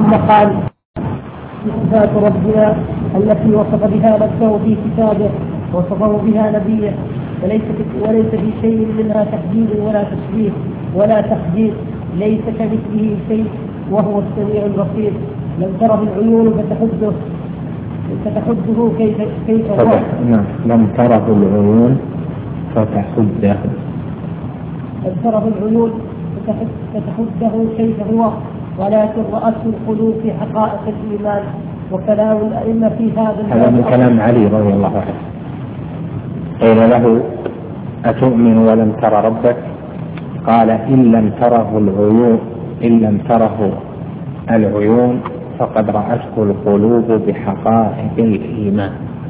ثم قال: صفات ربنا التي وصف بها نفسه في كتابه وصفه بها نبيه، وليس في شيء منها تحديد ولا تشبيه ولا تقدير، ليس كمثله شيء وهو السميع البصير. لم تره العيون فتحده كيف هو. لم تره العيون فتحده. لم تره العيون فتحده كيف هو، ولكن رأته القلوب في حقائق الإيمان. وكلام الأئمة في هذا من كلام علي رضي الله عنه، قيل له: أتؤمن ولم تر ربك؟ قال: إن لم تره العيون فقد رأته القلوب بحقائق الإيمان.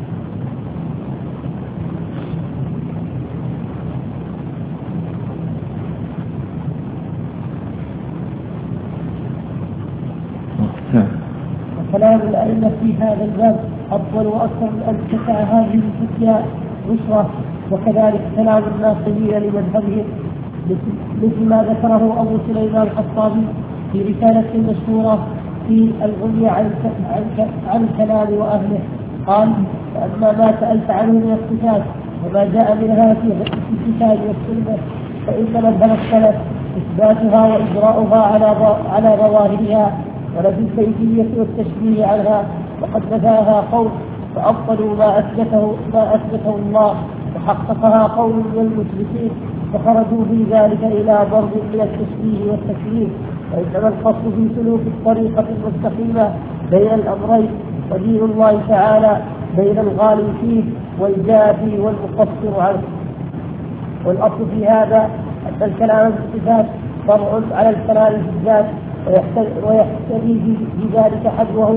وكلام الأئمة في هذا الباب أفضل وأكثر من أن تسع هذه الفتيا نصرة. وكذلك كلام الناصرين لمذهبهم مثل ما ذكره أبو سليمان الخطابي في رسالة مشهورة في الغنية عن الكلام وأهله. قال: فأما ما سألت عنه من الصفات وما جاء منها في الكتاب والسنة فإن مذهب السلف إثباتها وإجراؤها على ظواهرها ونفي الكيفية والتشبيه عنها، وقد نفاها قوم فأبطلوا ما أثبته الله، وحققها قوم من المشركين فخرجوا في ذلك إلى ضرب من التشبيه والتكليف. وإنما القصد في سلوك الطريقة المستقيمة بين الأمرين، ودين الله تعالى بين الغالي فيه والجافي والمقصر عنه. والأصل في هذا أن الكلام في الصفات فرع على الكلام في الذات، ويحتدي بذلك حجمه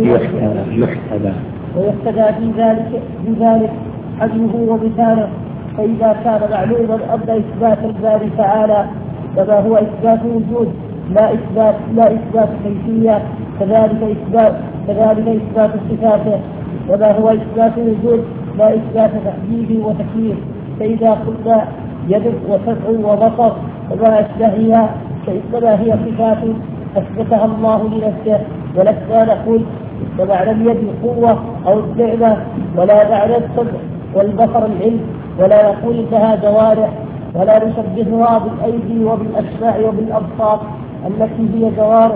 ويحتدى في ذلك حجمه ومثاله. فإذا كان معلوما أن إثبات الباري تعالى كما هو إثبات وجود لا إثبات كيفية، كذلك إثبات صفاته كما هو إثبات وجود لا إثبات تحديد وتكليف. فإذا قلنا يد وسمع وبصر وما أشبهها فإنما هي صفات أثبتها الله لنفسه، ولسنا نقول إن معنى اليد القوة أو النعمة، ولا معنى السمع والبصر العلم، ولا نقول إنها جوارح، ولا نشبهها بالأيدي وبالأسماع وبالأبصار التي هي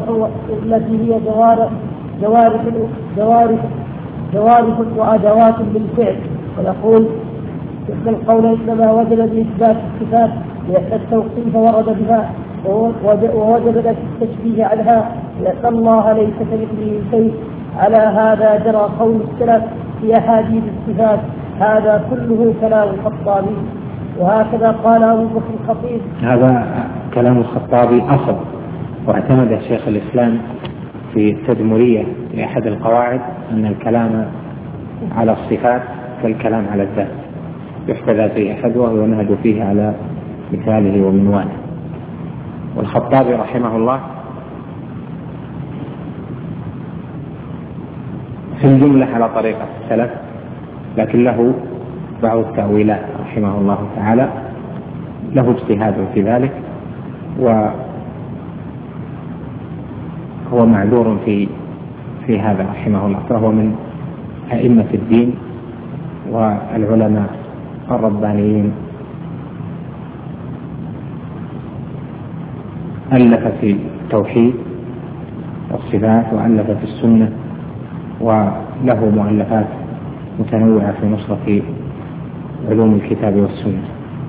جوارح وأدوات بالفعل. ونقول إن القول إنما وجد بإثبات الصفات لأن التوقيف ورد بها ووجد التشبيه عنها، لأن الله ليس كمثله شيء. على هذا جرى قول السلف في أحاديث الصفات. هذا كله كلام الخطابي، وهكذا قال أبو بكر الخطيب. هذا كلام الخطابي أصل، واعتمد شيخ الإسلام في التدمرية لأحد القواعد أن الكلام على الصفات كالكلام على الذات، يحتذى فيه أحدها وينهج فيه على مثاله ومنواله. والخطابي رحمه الله في الجملة على طريقة السلف، لكن له بعض التأويلات رحمه الله تعالى، له اجتهاد في ذلك، وهو معذور في هذا رحمه الله، فهو من أئمة الدين والعلماء الربانيين. ألف في التوحيد والصفات، وألف في السنة، وله مؤلفات متنوعة في نصرة علوم الكتاب والسنة.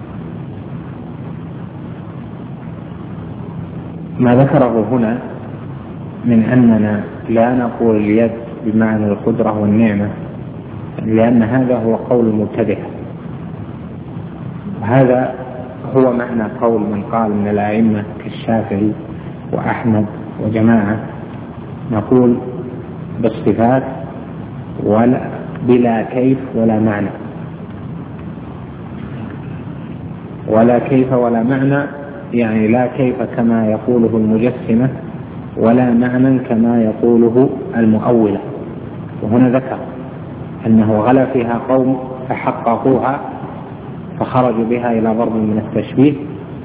ما ذكره هنا من أننا لا نقول اليد بمعنى القدرة والنعمة، لأن هذا هو قول المبتدعة، وهذا هو معنى قول من قال من الأئمة كالشافعي وأحمد وجماعة: نقول بالصفات ولا بلا كيف ولا معنى، ولا كيف ولا معنى، يعني لا كيف كما يقوله المجسمة، ولا معنى كما يقوله المؤولة. وهنا ذكر أنه غلا فيها قوم فحققوها فخرجوا بها إلى ضرب من التشبيه،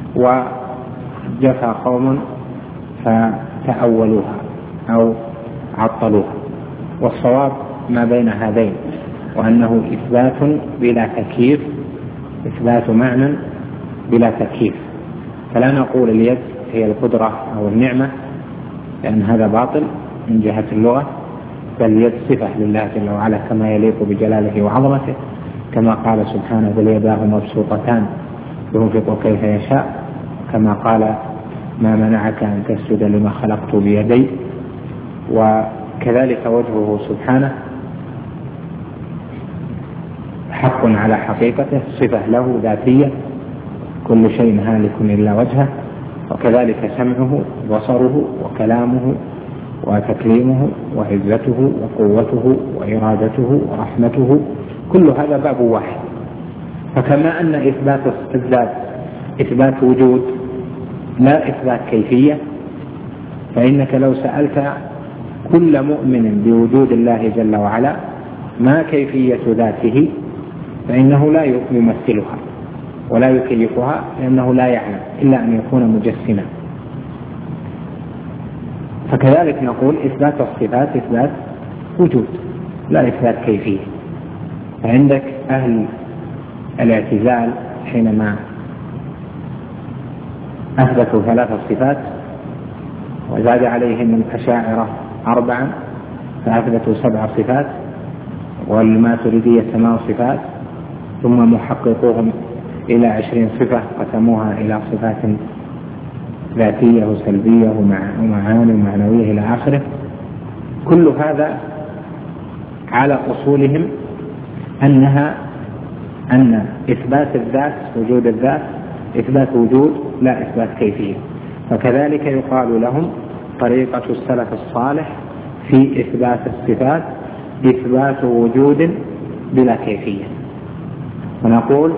وجفى قوم فتأولوها أو عطلوها. والصواب ما بين هذين، وأنه إثبات بلا تكييف، إثبات معنى بلا تكييف. فلا نقول اليد هي القدرة أو النعمة، لأن هذا باطل من جهة اللغة، بل اليد صفة لله جل وعلا كما يليق بجلاله وعظمته، كما قال سبحانه بل يداه مبسوطتان ينفق كيف يشاء، كما قال ما منعك أن تسجد لما خلقت بيدي. وكذلك وجهه سبحانه حق على حقيقته، صفة له ذاتية، كل شيء هالك إلا وجهه. وكذلك سمعه وبصره وكلامه وتكليمه وعزته وقوته وإرادته ورحمته، كل هذا باب واحد. فكما أن إثبات الذات إثبات وجود لا إثبات كيفية، فإنك لو سألت كل مؤمن بوجود الله جل وعلا ما كيفية ذاته، فإنه لا يمثلها ولا يكيفها، لأنه لا يعلم إلا أن يكون مجسما. فكذلك نقول إثبات الصفات إثبات وجود لا إثبات كيفية. فعندك أهل الاعتزال حينما أثبتوا 3 صفات وزاد عليهم الأشاعرة 4 فأثبتوا 7 صفات، والماتريدية 8 صفات، ثم محققوهم إلى 20 صفة قسموها إلى صفات ذاتية وسلبية ومعاني ومعنوية إلى آخره. كل هذا على أصولهم أن إثبات الذات وجود الذات إثبات وجود لا إثبات كيفية. فكذلك يقال لهم طريقة السلف الصالح في إثبات الصفات إثبات وجود بلا كيفية. ونقول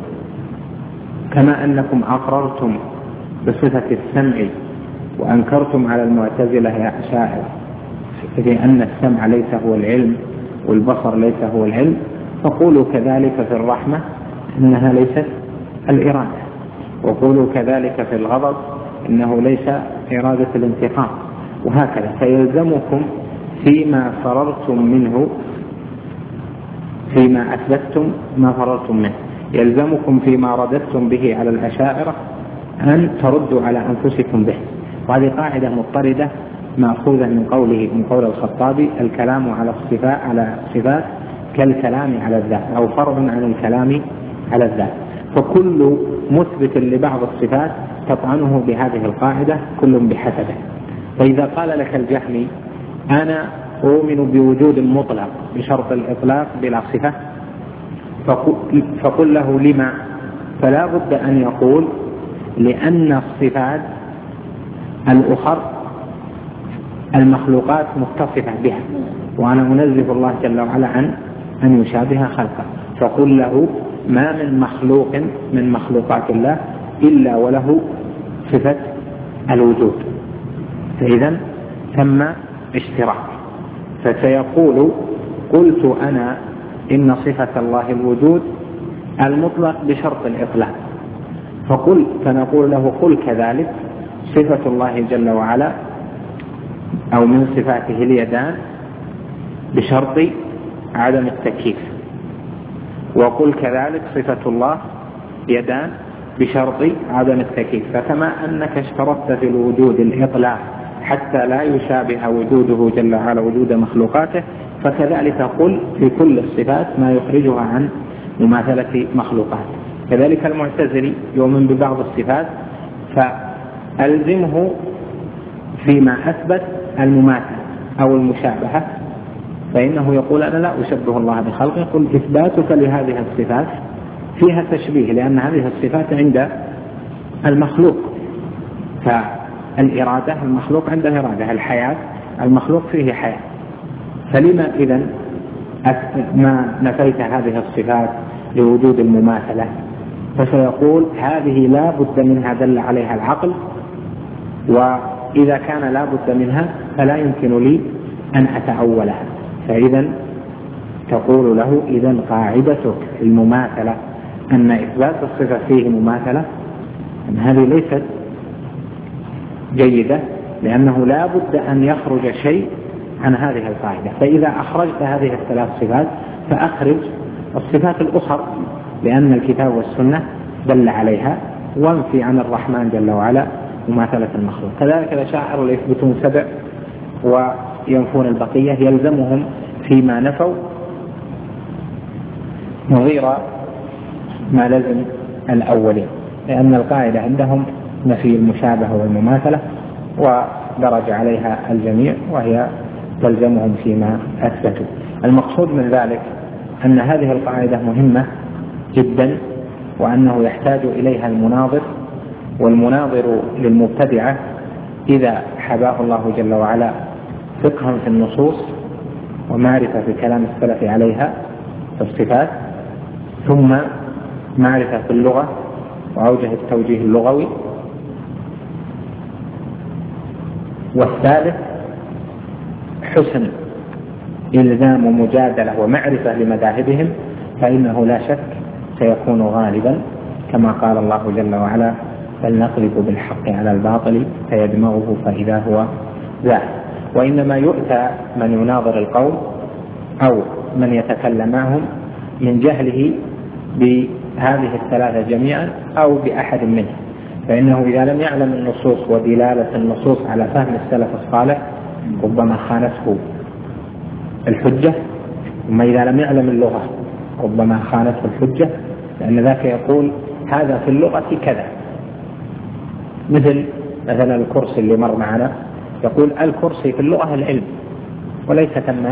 كما أنكم أقررتم بصفة السمع وأنكرتم على المعتزلة يا أشاعرة في أن السمع ليس هو العلم والبصر ليس هو العلم، فقولوا كذلك في الرحمة إنها ليست الإرادة، وقولوا كذلك في الغضب إنه ليس إرادة الانتقام، وهكذا. فيلزمكم فيما فررتم منه فيما أثبتم ما فررتم منه، يلزمكم فيما رددتم به على الأشاعرة أن تردوا على أنفسكم به. وهذه قاعدة مضطردة مأخوذة من قول الخطابي الكلام على الصفات كالكلام على الذات، أو فرع عن الكلام على الذات. فكل مثبت لبعض الصفات تطعنه بهذه القاعدة كل بحسبه. فإذا قال لك الجهمي أنا أؤمن بوجود مطلق بشرط الإطلاق بلا صفة، فقل له لما؟ فلا بد أن يقول لأن الصفات الأخر المخلوقات متصفة بها، وأنا أنزه الله جل وعلا عن أن يشابه خلقه. فقل له ما من مخلوق من مخلوقات الله إلا وله صفة الوجود، فإذا ثم اشتراك. فسيقول قلت أنا إن صفة الله الوجود المطلق بشرط الإطلاق، فنقول له قل كذلك صفة الله جل وعلا أو من صفاته اليدان بشرط عدم التكييف، وقل كذلك صفة الله يدان بشرط عدم التكييف. فكما أنك اشترطت في الوجود الإطلاق حتى لا يشابه وجوده جل وعلا وجود مخلوقاته، فكذلك قل في كل الصفات ما يخرجها عن مماثلة مخلوقات. كذلك المعتزلي يؤمن ببعض الصفات فألزمه فيما أثبت المماثلة أو المشابهة، فإنه يقول أنا لا أشبه الله بخلقه. قل إثباتك لهذه الصفات فيها تشبيه، لأن هذه الصفات عند المخلوق، فالإرادة المخلوق عنده إرادة، الحياة المخلوق فيه حياة، فلما إذن ما نفيت هذه الصفات لوجود المماثلة؟ فسيقول هذه لا بد منها دل عليها العقل، وإذا كان لا بد منها فلا يمكن لي أن أتأولها. فإذا تقول له إذن قاعدتك المماثلة أن إثبات الصفة فيه مماثلة، أن هذه ليست جيدة، لأنه لا بد أن يخرج شيء عن هذه القاعدة. فإذا أخرجت هذه الثلاث صفات فأخرج الصفات الأخرى، لأن الكتاب والسنة دل عليها، وانفي عن الرحمن جل وعلا مماثلة المخلوق. كذلك الأشاعرة يثبتون 7 وينفون البقية، يلزمهم فيما نفوا نظير ما لزم الأولين، لأن القاعدة عندهم نفي المشابهة والمماثلة ودرج عليها الجميع، وهي تلزمهم فيما أثبتوا. المقصود من ذلك أن هذه القاعدة مهمة جدا، وأنه يحتاج إليها المناظر، والمناظر للمبتدعة إذا حباه الله جل وعلا فقها في النصوص ومعرفة في كلام السلف عليها في الصفات، ثم معرفة في اللغة وأوجه التوجيه اللغوي، والثالث حسن إلزام ومجادلة ومعرفة لمذاهبهم، فإنه لا شك سيكون غالبا، كما قال الله جل وعلا: فلنقلب بالحق على الباطل فيدمغه فإذا هو ذاهب. وإنما يؤتى من يناظر القوم أو من يتكلم معهم من جهله بهذه الثلاثة جميعا أو بأحد منها، فإنه إذا لم يعلم النصوص ودلالة النصوص على فهم السلف الصالح ربما خانته الحجة، ثم إذا لم يعلم اللغة ربما خانته الحجة، لأن ذاك يقول هذا في اللغة كذا، مثلا الكرسي اللي مر معنا، يقول الكرسي في اللغة العلم، وليس ثم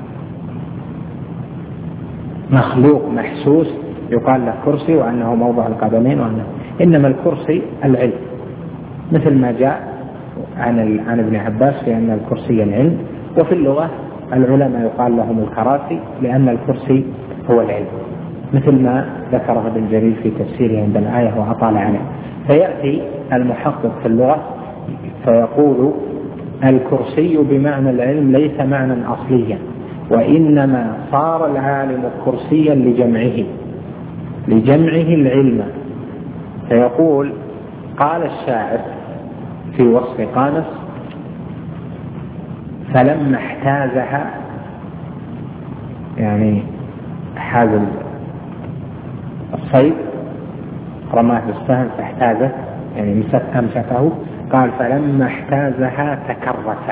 مخلوق محسوس يقال له كرسي وأنه موضع القدمين، إنما الكرسي العلم، مثل ما جاء عن ابن عباس في أن الكرسي العلم. وفي اللغة العلماء يقال لهم الكراسي لأن الكرسي هو العلم، مثل ما ذكره ابن جرير في تفسيره عند الآية وأطال عليه. فيأتي المحقق في اللغة فيقول الكرسي بمعنى العلم ليس معنى أصليا، وإنما صار العالم كرسيا لجمعه العلم. فيقول قال الشاعر في وصف قانص: فلما احتازها، يعني حاز الصيد رماه بالسهم فاحتازه، يعني أمسكه، قال فلما احتازها تكرس.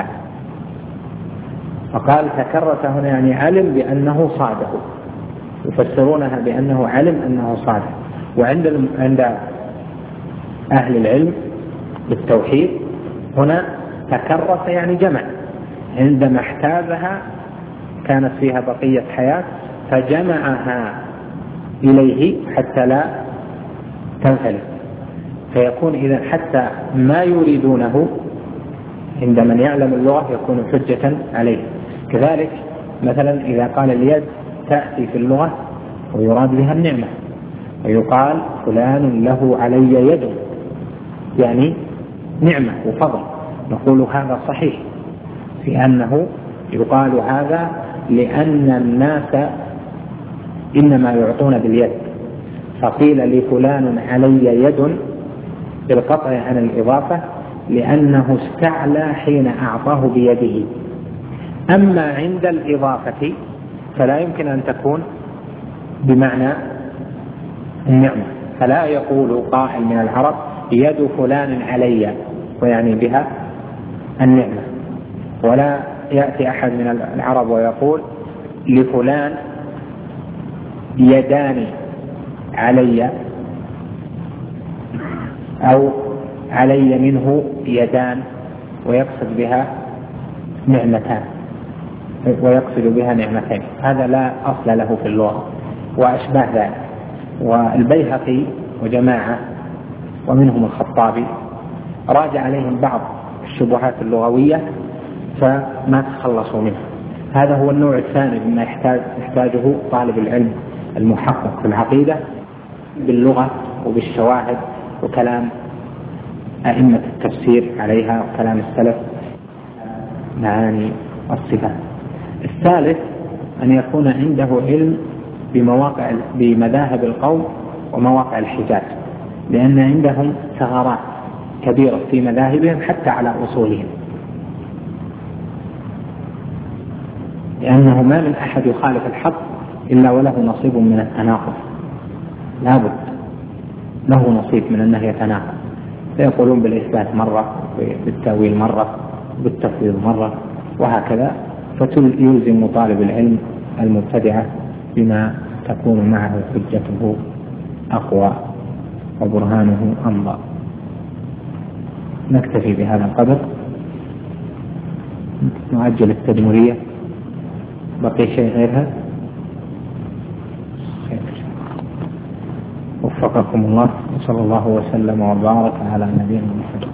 فقال تكرس هنا يعني علم بأنه صاده، يفسرونها بأنه علم أنه صاده. وعند أهل العلم بالتوحيد هنا تكرس يعني جمع، عندما احتازها كانت فيها بقية حياة فجمعها إليه حتى لا تنفلت، فيكون إذا حتى ما يريدونه عند من يعلم اللغة يكون حجة عليه. كذلك مثلا إذا قال اليد تأتي في اللغة ويراد بها النعمة، ويقال فلان له علي يد، يعني نعمة وفضل، نقول هذا صحيح في أنه يقال هذا لأن الناس إنما يعطون باليد، فقيل لفلان علي يد بالقطع عن الإضافة لأنه استعلى حين أعطاه بيده. أما عند الإضافة فلا يمكن أن تكون بمعنى النعمة، فلا يقول قائل من العرب يد فلان علي ويعني بها النعمة، ولا يأتي أحد من العرب ويقول لفلان يدان علي أو علي منه يدان ويقصد بها نعمتان ويقصد بها نعمتين، هذا لا أصل له في اللغة وأشباه ذلك. والبيهقي وجماعة ومنهم الخطابي راجع عليهم بعض الشبهات اللغوية فما تخلصوا منها. هذا هو النوع الثاني مما يحتاجه طالب العلم المحقق في العقيدة باللغة وبالشواهد وكلام أئمة التفسير عليها وكلام السلف معاني الصفات. الثالث أن يكون عنده علم بمذاهب القوم ومواقع الحجاج، لأن عندهم ثغرات كبيرة في مذاهبهم حتى على أصولهم. لأنه ما من أحد يخالف الحق إلا وله نصيب من التناقض، لابد له نصيب من أنه يتناقض، فيقولون بالإثبات مرة، بالتأويل مرة، بالتفويض مرة، وهكذا. فيلزم طالب العلم المبتدعة بما تكون معه حجته أقوى وبرهانه أمضى. نكتفي بهذا القدر، نؤجل التدمرية. بقي شيء غيرها؟ وفقكم الله، وصلى الله وسلم وبارك على نبينا محمد.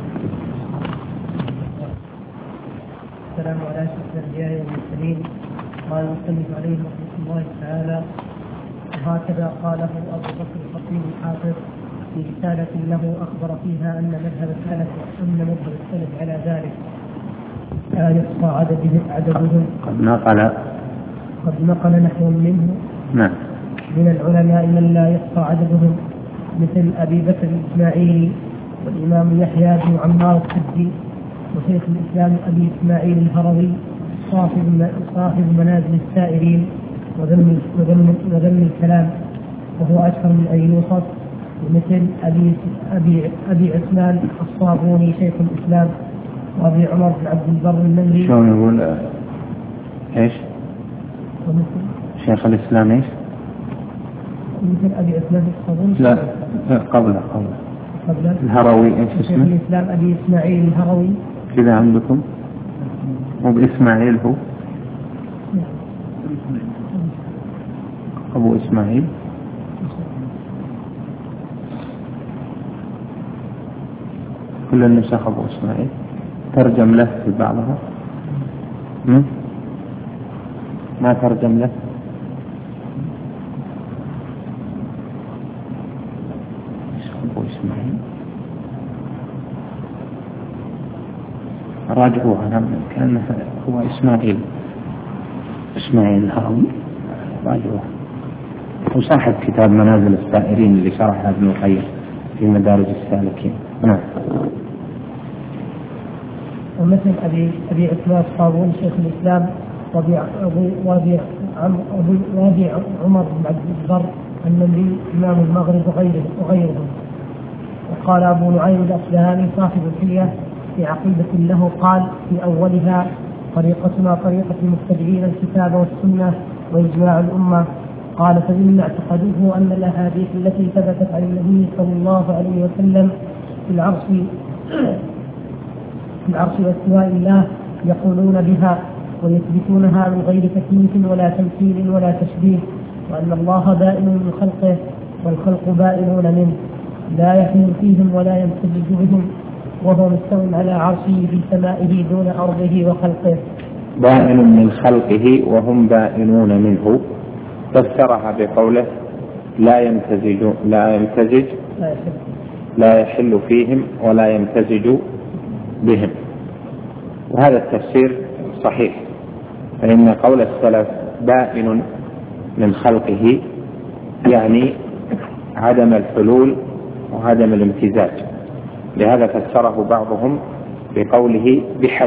السلام على أشرف الأنبياء والمرسلين. قال المصنف عليه رحمة الله تعالى: وهكذا قاله أبو بكر الخطيب الحافظ في رسالة له أخبر فيها أن مذهب السلف على ذلك لا يحصى عددهم. قد نقل نحو منه من العلماء من لا يحصى عددهم، مثل أبي بكر الإسماعيلي والإمام يحيى بن عمار السدي وشيخ الإسلام أبي إسماعيل الهروي صاحب منازل السائرين وذم الكلام، وهو أشهر من أن يوصف، مثل أبي عثمان الصابوني شيخ الإسلام، وأبي عمر بن عبد البر النمري. شلون يقول إيش؟ شيخ الإسلام إيش؟ مثل أبي عثمان الصابوني. لا قبله الهروي إيش اسمه؟ شيخ الإسلام أبي إسماعيل الهروي. كذا عندكم؟ وبإسماعيل هو أبو إسماعيل. كل النسخ أبو إسماعيل. ترجم له في بعضها؟ ما ترجم له؟ أبو إسماعيل راجعوها، كان هو إسماعيل الهروي، راجعوها. وصاحب كتاب منازل السائرين اللي شرحه ابن القيم في مدارج السالكين. نعم. ومثل أبي عثمان الصابون شيخ الإسلام، وأبي عمر بن عبد البر النمري إمام المغرب وغيرهم. وقال أبو نعيم الأصبهاني صاحب الحلية في عقيدة له، قال في أولها: طريقتنا طريقة المتبعين الكتاب والسنة وإجماع الأمة. قال: فمما اعتقدوه أن الأحاديث التي ثبتت عن النبي صلى الله عليه وسلم في العرش واستواء الله يقولون بها ويثبتونها من غير تكييف ولا تمثيل ولا تشبيه، وأن الله بائن من خلقه والخلق بائنون منه، لا يحل فيهم ولا يمتزج بهم، وهو مستوٍ على عرشه في سمائه دون أرضه وخلقه. بائن من خلقه وهم بائنون منه، فسرها بقوله لا يمتزج لا يحل فيهم ولا يمتزج بهم. وهذا التفسير صحيح، فإن قول السلف بائن من خلقه يعني عدم الحلول وعدم الامتزاج. لهذا فسره بعضهم بقوله بحد،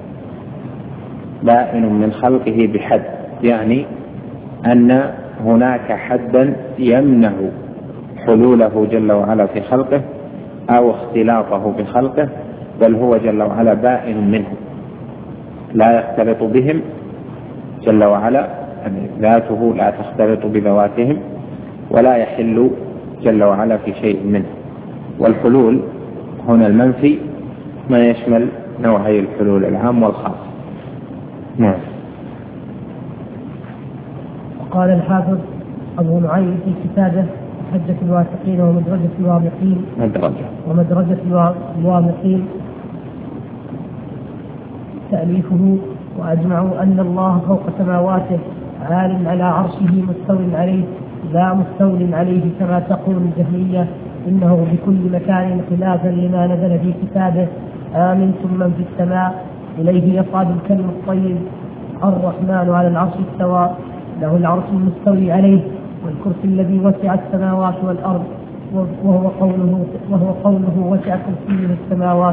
بائن من خلقه بحد، يعني أن هناك حدا يمنع حلوله جل وعلا في خلقه أو اختلاطه بخلقه، بل هو جل وعلا بائن منه، لا يختلط بهم جل وعلا، يعني ذاته لا تختلط بذواتهم، ولا يحل جل وعلا في شيء منه. والحلول هنا المنفي ما يشمل نوعي الحلول العام والخاص. نعم. قال الحافظ أبو نعيم في كتابه حجة الواثقين ومدرجة الواثقين تأليفه: وأجمعوا أن الله فوق سماواته عال على عرشه مستو عليه لا مستو عليه كما تقول الجهمية، إنه بكل مكان خلافا لما نزل في كتابه: آمنتم من في السماء إليه يصعد الكلم الطيب، الرحمن على العرش استوى، له العرش المستوي عليه، والكرسي الذي وسع السماوات والأرض، وهو قوله وسع كرسيه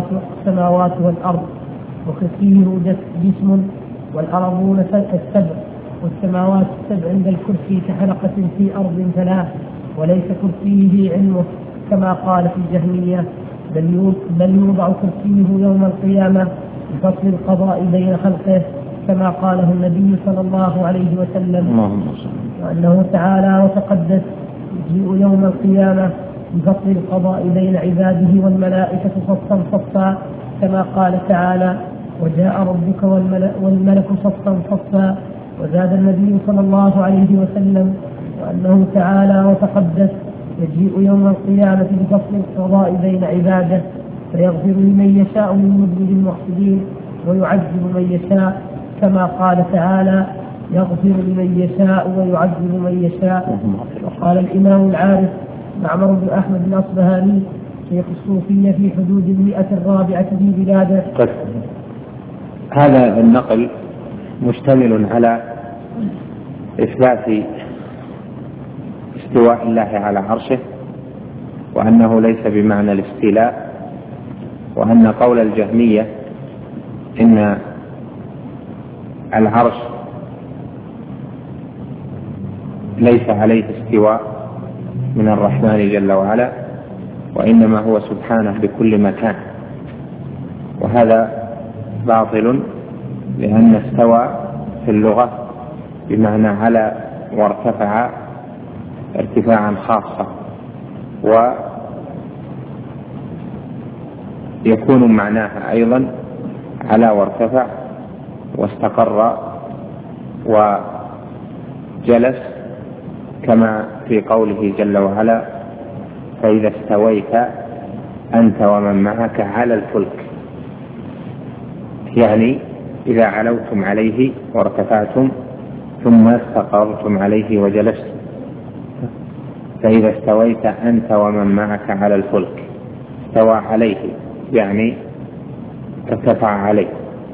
السماوات والأرض، وكرسيه جسم، والأرضون السبع والسماوات السبع عند الكرسي كحلقة في أرض ثلاث، وليس كرسيه علمه كما قال في الجهمية، بل يوضع كرسيه يوم القيامة بفصل القضاء بين خلقه كما قاله النبي صلى الله عليه وسلم، وأنه تعالى وتقدس يجيء يوم القيامة بفصل القضاء بين عباده والملائكة صفا صفا كما قال تعالى: وجاء ربك والملك صفا صفا. وزاد النبي صلى الله عليه وسلم: وأنه تعالى وتقدس يجيء يوم القيامة بفصل القضاء بين عباده فيغفر لمن يشاء من مذنب المحسنين ويعذب من يشاء كما قال تعالى: يغفر لمن يشاء ويعذب من يشاء. وقال الإمام العارف معمر بن أحمد الأصبهاني شيخ الصوفية في حدود 104 في بلاده. هذا النقل مشتمل على إثبات استواء الله على عرشه، وأنه ليس بمعنى الاستيلاء، وأن قول الجهمية إن العرش ليس عليه استواء من الرحمن جل وعلا، وإنما هو سبحانه بكل مكان، وهذا باطل، لأن استوى في اللغة بمعنى على وارتفع ارتفاعا خاصا، ويكون معناها أيضا على وارتفع واستقر وجلس، كما في قوله جل وعلا: فإذا استويت أنت ومن معك على الفلك، يعني إذا علوتم عليه وارتفعتم ثم استقررتم عليه وجلستم. فإذا استويت أنت ومن معك على الفلك، استوى عليه يعني ارتفع عليه.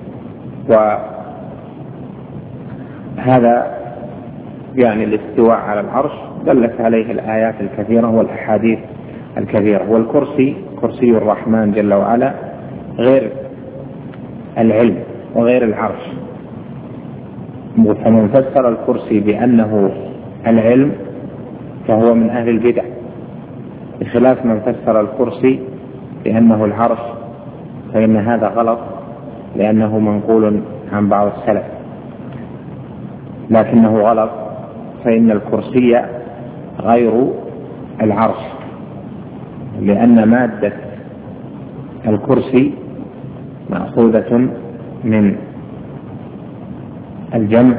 وهذا يعني الاستواء على العرش دلت عليه الآيات الكثيرة والأحاديث الكثيرة. والكرسي كرسي الرحمن جل وعلا غير العلم وغير العرش، فمن فسر الكرسي بأنه العلم فهو من أهل البدع، بخلاف من فسر الكرسي بأنه العرش، فإن هذا غلط لأنه منقول عن بعض السلف، لكنه غلط، فإن الكرسي غير العرش، لأن مادة الكرسي مأخوذة من الجمع،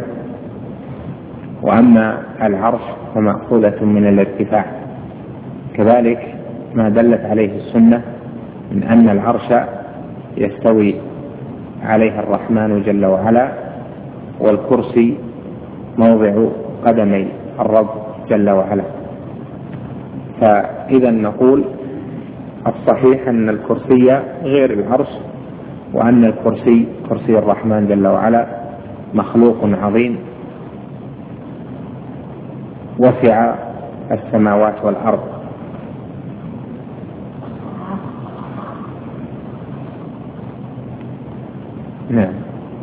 وأما العرش فمأخوذة من الارتفاع. كذلك ما دلت عليه السنة من أن العرش يستوي عليه الرحمن جل وعلا، والكرسي موضع قدمي الرب جل وعلا. فإذا نقول الصحيح أن الكرسي غير العرش، وأن الكرسي كرسي الرحمن جل وعلا مخلوق عظيم وسع السماوات والأرض. نعم.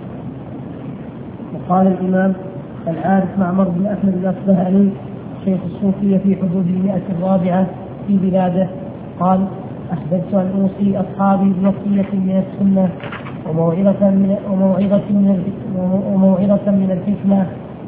وقال الإمام العارف معمر بن أحمد الأصبهاني شيخ الصوفية في حدود 104 في بلاده قال: أحببت أن أوصي أصحابي بوصية من السنة وموعظة من الحكمة،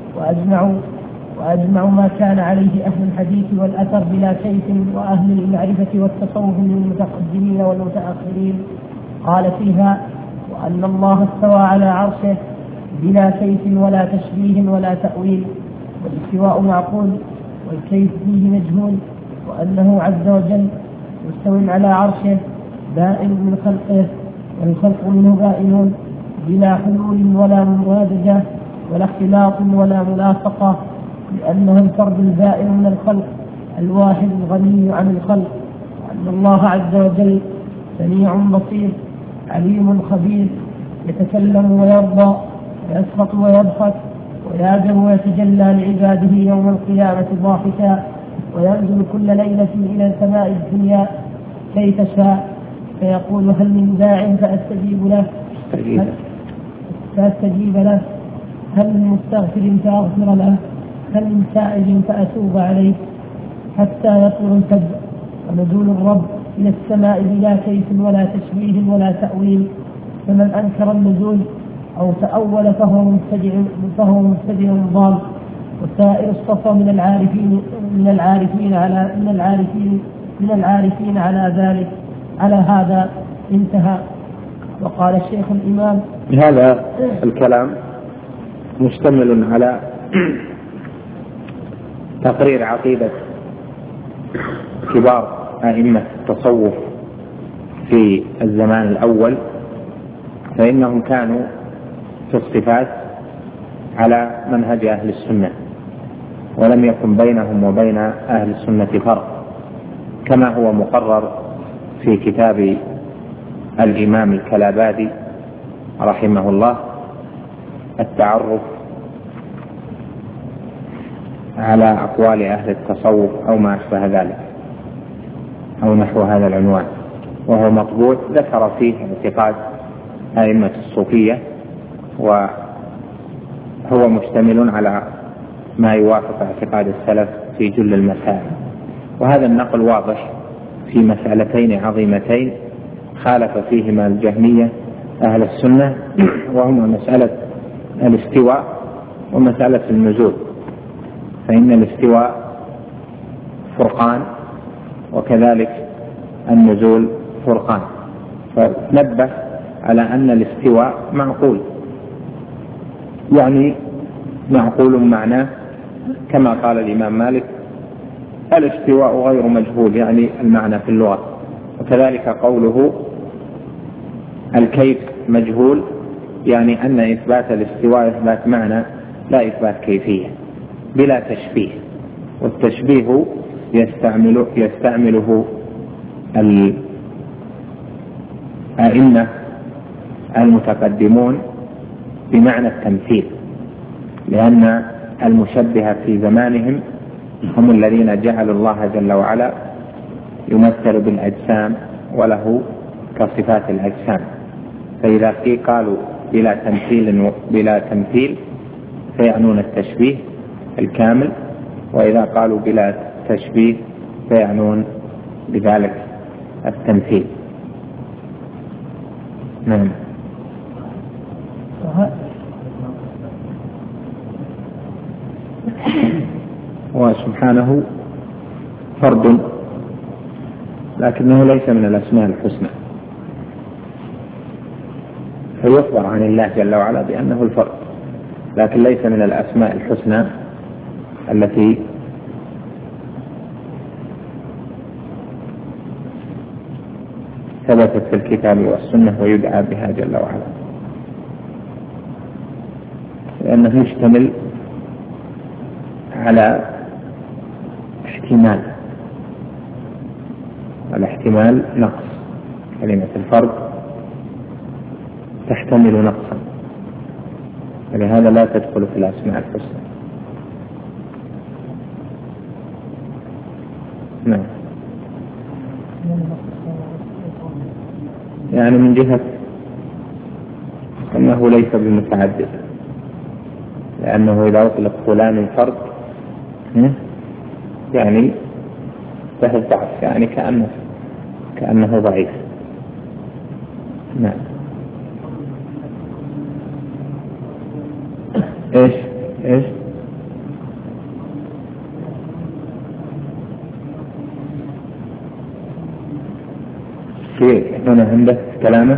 وأجمع ما كان عليه أهل الحديث والأثر بلا كيف، وأهل المعرفة والتصوف من المتقدمين والمتأخرين. قال فيها: وأن الله استوى على عرشه بلا كيف ولا تشبيه ولا تأويل، والاستواء معقول والكيف فيه مجهول، وأنه عز وجل مستوٍ على عرشه بائن من خلقه، والخلق منه بائنون بلا حلول ولا ممازجة ولا اختلاط ولا ملاصقة، لأنه الفرد البائن من الخلق الواحد الغني عن الخلق، وأن الله عز وجل سميع بصير عليم خبير، يتكلم ويرضى ويسخط ويضحك ويعجب ويتجلى لعباده يوم القيامة ضاحكا، وينزل كل ليلة إلى السماء الدنيا كيف شاء، فيقول: هل من داع فأستجيب له هل من مستغفر فأغفر له؟ هل من سائل فأتوب عليه؟ حتى يطلع الفجر. ونزول الرب إلى السماء بلا كيف ولا تشبيه ولا تأويل. فمن أنكر النزول أو تأول فهو مبتدع ضال. وسائر الصفا من العارفين على ذلك على هذا انتهى. وقال الشيخ الإمام: هذا الكلام مشتمل على تقرير عقيدة كبار أئمة التصوف في الزمان الأول، فإنهم كانوا في الصفات على منهج أهل السنة، ولم يكن بينهم وبين أهل السنة فرق، كما هو مقرر في كتاب الإمام الكلابادي رحمه الله التعرف على أقوال أهل التصوف أو ما أشبه ذلك أو نحو هذا العنوان، وهو مطبوع ذكر فيه اعتقاد أئمة الصوفية، وهو مشتمل على ما يوافق اعتقاد السلف في جل المسائل. وهذا النقل واضح في مسألتين عظيمتين خالف فيهما الجهمية أهل السنة، وهما مسألة الاستواء ومسألة النزول. فإن الاستواء فرقان وكذلك النزول فرقان، فنبه على أن الاستواء معقول، يعني معقول معناه كما قال الإمام مالك: الاستواء غير مجهول، يعني المعنى في اللغة. وكذلك قوله الكيف مجهول، يعني أن إثبات الاستواء إثبات معنى لا إثبات كيفية بلا تشبيه. والتشبيه يستعمله الأئمة المتقدمون بمعنى التمثيل، لأن المشبهة في زمانهم هم الذين جعلوا الله جل وعلا يمثل بالأجسام وله كصفات الأجسام. فإذا قالوا بلا تمثيل فيعنون التشبيه الكامل، وإذا قالوا بلا تشبيه فيعنون بذلك التمثيل. نعم. وسبحانه فرد، لكنه ليس من الأسماء الحسنى، فيخبر عن الله جل وعلا بأنه الفرد، لكن ليس من الأسماء الحسنى التي ثبتت في الكتاب والسنة ويدعى بها جل وعلا، لأنه يشتمل على احتمال، الاحتمال نقص. كلمة الفرد تحتمل نقصا، ولهذا لا تدخل في الأسماء الحسنى. نعم. يعني من جهة أنه ليس بمتعدد، لأنه إذا أطلق فلان فرد يعني فهو ضعف، يعني كأنه ضعيف. نعم. إيش هنا عنده كلامه؟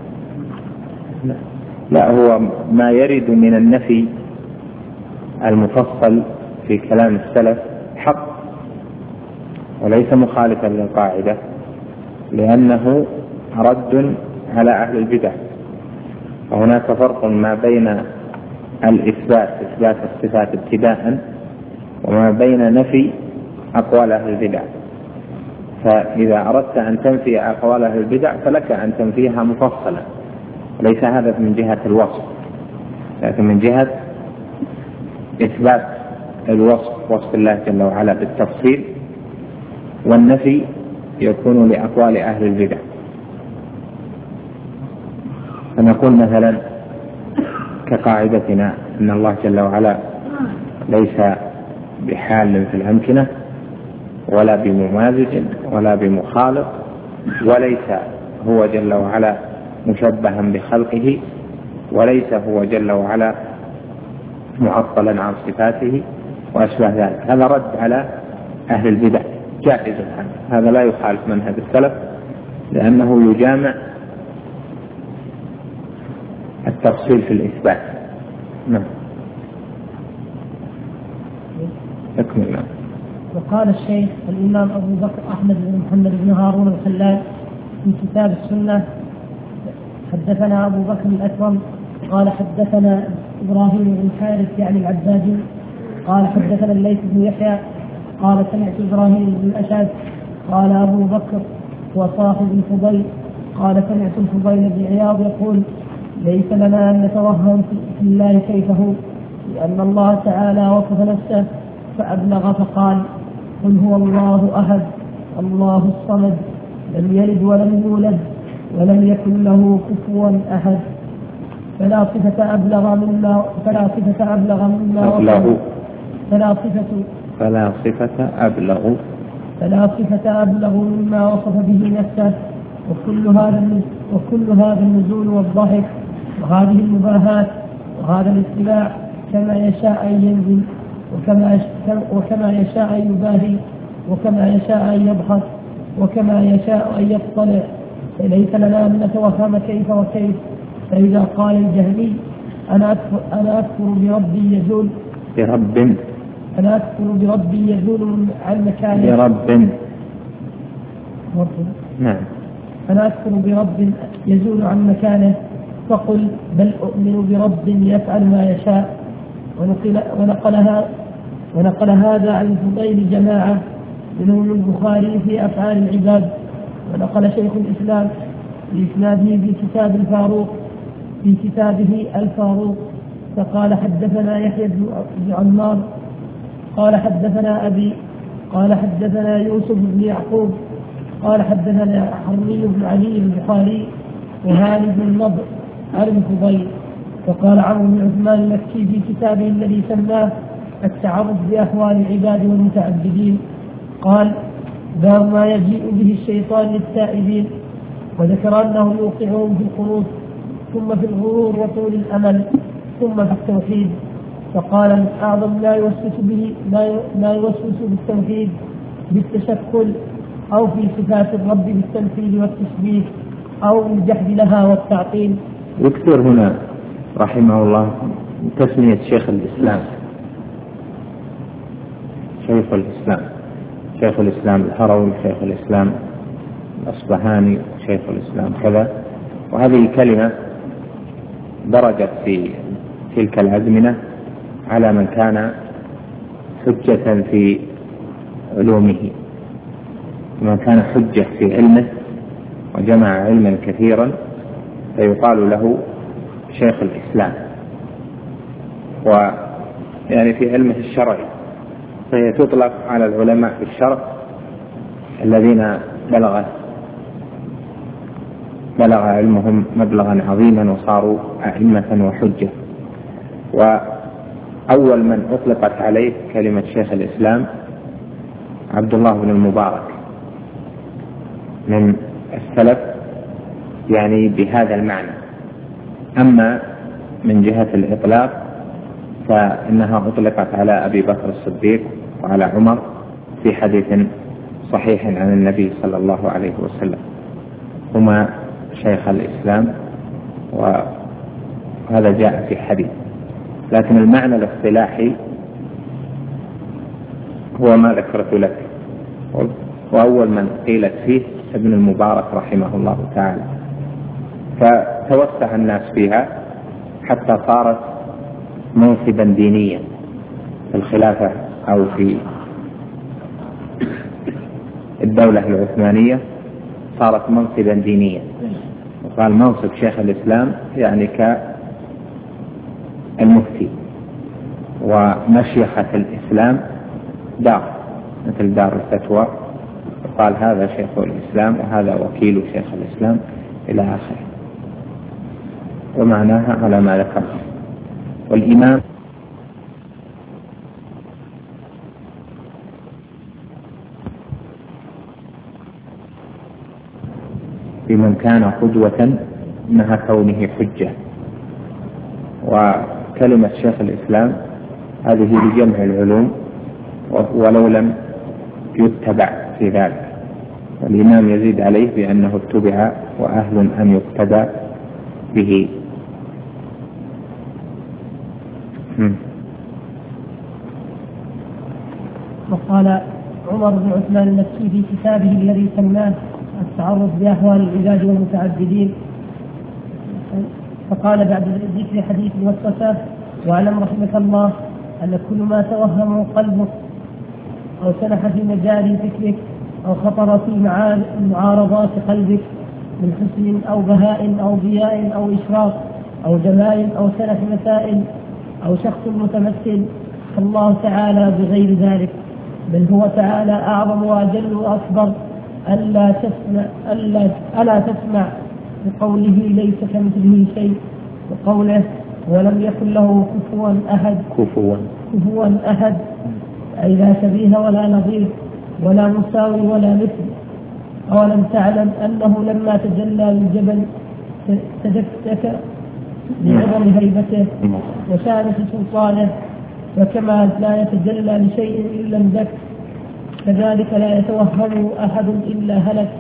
لا، هو ما يرد من النفي المفصل في كلام السلف حق وليس مخالفا للقاعدة، لأنه رد على أهل البدع. وهناك فرق ما بين إثبات الصفات ابتداء وما بين نفي أقوال أهل البدع. فإذا أردت أن تنفي أقوال أهل البدع فلك أن تنفيها مفصلا، ليس هذا من جهة الوصف، لكن من جهة إثبات الوصف، وصف الله جل وعلا بالتفصيل، والنفي يكون لأقوال أهل البدع. فنقول مثلا كقاعدتنا أن الله جل وعلا ليس بحال في الأمكنة ولا بممازج ولا بمخالط، وليس هو جل وعلا مشبها بخلقه، وليس هو جل وعلا معطلا عن صفاته وأشبه ذلك. هذا رد على أهل البدع جائز، هذا لا يخالف منهج السلف، لأنه يجامع التفصيل في الإثبات. نعم. أكمل. وقال الشيخ الإمام أبو بكر أحمد بن محمد بن هارون الخلال في كتاب السنة: حدثنا أبو بكر الأكرم قال حدثنا إبراهيم بن حارث يعني العبادي قال حدثنا الليث بن يحيى قال سمعت إبراهيم بن الأشعث قال أبو بكر وصاحب الفضيل قال سمعت الفضيل بن عياض يقول: ليس لنا أن نتوهم في الله كيف هو، لأن الله تعالى وصف نفسه فأبلغ فقال: قل هو الله أحد الله الصمد لم يلد ولم يولد ولم يكن له كفوا أحد. فلا صفة أبلغ مما وصف به نفسه. وكل هذا النزول والضحك وهذه المباهات وهذا الاستماع كما يشاء أن ينزل وكما يشاء أن يباهي وكما يشاء أن يضحك وكما يشاء أن يطلع، فليس لنا أن نتوهم كيف وكيف. فإذا قال الجهمي: أنا أكفر بربي يزول عن مكانه أنا أكفر برب يزول عن مكانه، فقل: بل أؤمن برب يفعل ما يشاء. ونقل هذا عن فضيل جماعة منهم البخاري في أفعال العباد. ونقل شيخ الإسلام بإسناده في كتابه الفاروق فقال: حدثنا يحيى بن عمار قال حدثنا أبي قال حدثنا يوسف بن يعقوب قال حدثنا حرمي بن علي البخاري وهاني بن النضر عن الفضيل. وقال عمرو بن عثمان المكي في كتابه الذي سماه التعرض بأحوال العباد والمتعبدين قال: باب ما يجيء به الشيطان للتائبين. وذكر أنه يوقعهم في القنوط ثم في الغرور وطول الأمل ثم في التوحيد. فقال: من أعظم لا يوسوس بالتوحيد بالتشكل أو في صفات الرب بالتمثيل والتشبيه أو الجحد لها والتعطيل. يكثر هنا رحمه الله تسمية شيخ الإسلام الهروي، شيخ الإسلام الأصبهاني، شيخ الإسلام كذا. وهذه كلمة درجت في تلك الأزمنة على من كان حجة في علومه، من كان حجة في علمه وجمع علما كثيرا فيقال له شيخ الإسلام. ويعني في علمه الشرعي فهي تطلق على العلماء في الشرع الذين بلغ علمهم مبلغا عظيما وصاروا أئمة وحجة. وأول من أطلقت عليه كلمة شيخ الإسلام عبد الله بن المبارك من السلف، يعني بهذا المعنى. أما من جهة الإطلاق فإنها أطلقت على أبي بكر الصديق وعلى عمر في حديث صحيح عن النبي صلى الله عليه وسلم، هما شيخ الإسلام، وهذا جاء في حديث. لكن المعنى الاصطلاحي هو ما ذكرت لك، وأول من قيلت فيه ابن المبارك رحمه الله تعالى. فتوسع الناس فيها حتى صارت منصبا دينيا في الخلافة أو في الدولة العثمانية، صارت منصبا دينيا. وقال منصب شيخ الإسلام يعني كالمفتي، ومشيخة الإسلام دار مثل دار الفتوى، وقال هذا شيخ الإسلام وهذا وكيل شيخ الإسلام إلى آخره، ومعناها على ما ذكرت. والإمام بمن كان قدوة مع كونه حجة. وكلمة شيخ الإسلام هذه بجمع العلوم ولو لم يتبع في ذلك، والإمام يزيد عليه بأنه اتبع وأهل أن يقتدى به. وقال عمر بن عثمان المكي في كتابه الذي سماه التعرض بأحوال العباد والمتعبدين، فقال بعد ذكر حديث الوسوسة: واعلم رحمك الله أن كل ما توهمه قلبك أو سنح في مجال فكرك أو خطر في معارضات قلبك من حسن أو بهاء أو ضياء أو إشراق أو جمال أو سنح مسائل أو شخص متمثل، فالله تعالى بغير ذلك، بل هو تعالى أعظم وأجل وأكبر. ألا تسمع بقوله ليس كمثله شيء، وقوله ولم يكن له كفوا أحد أي لا شبيه ولا نظير ولا مساوي ولا مثل. أولم تعلم أنه لما تجلى للجبل تدكك لعظم هيبته وشانة سلطانه، وكما لا يتجلى لشيء إلا اندك، كذلك لا يتوهم أحد إلا هلك.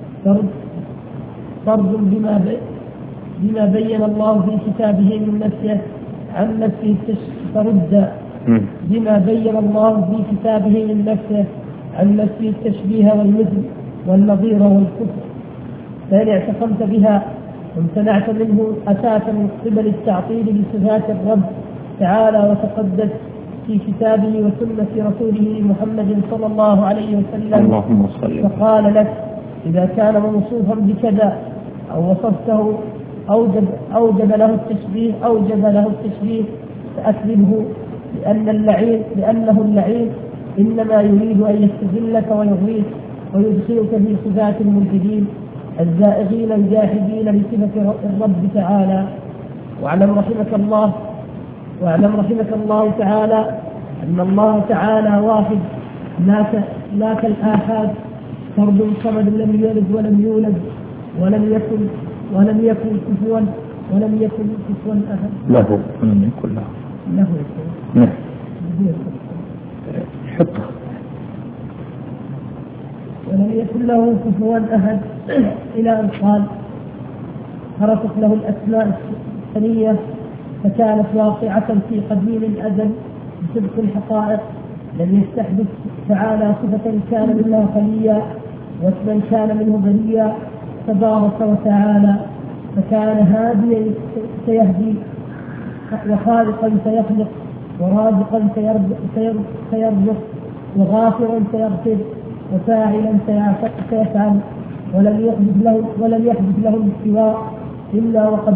فرد بما بين الله في كتابه من نفسه عن نفسه فرد بما بين الله في كتابه من نفسه عن نفسه التشبيه والمثل والنظير والكفر، فإن اعتصمت بها وامتنعت منه أتاك من قبل التعطيل بصفات الرب تعالى وتقدس في كتابه وسنة رسوله محمد صلى الله عليه وسلم، فقال لك إذا كان موصوفا بكذا أو وصفته أوجب له التشبيه فأكذبه، لأنه اللعين إنما يريد أن يستذلك ويغويك ويدخلك في صفات الملحدين الزائغين الجاحدين لصفة الرب تعالى. واعلم رحمك الله تعالى أن الله تعالى واحد لا كالآحاد، فرد صمد لم يلد ولم يولد ولم يكن كفوا أحد له ولم يكن له حطه ولم يكن له كفوا أحد إلى أن قال: خرقت له الأسماء الثانية فكانت واقعة في قديم الأزل بصدق الحقائق، لم يستحدث تعالى صفة كان منها خليا واسما كان منه بريا، تبارك وتعالى، فكان هاديا سيهدي وخالقا سيخلق ورازقا سيرزق وغافرا سيغفر وفاعلا سيفعل، ولم يحدث له الاستواء إلا وقد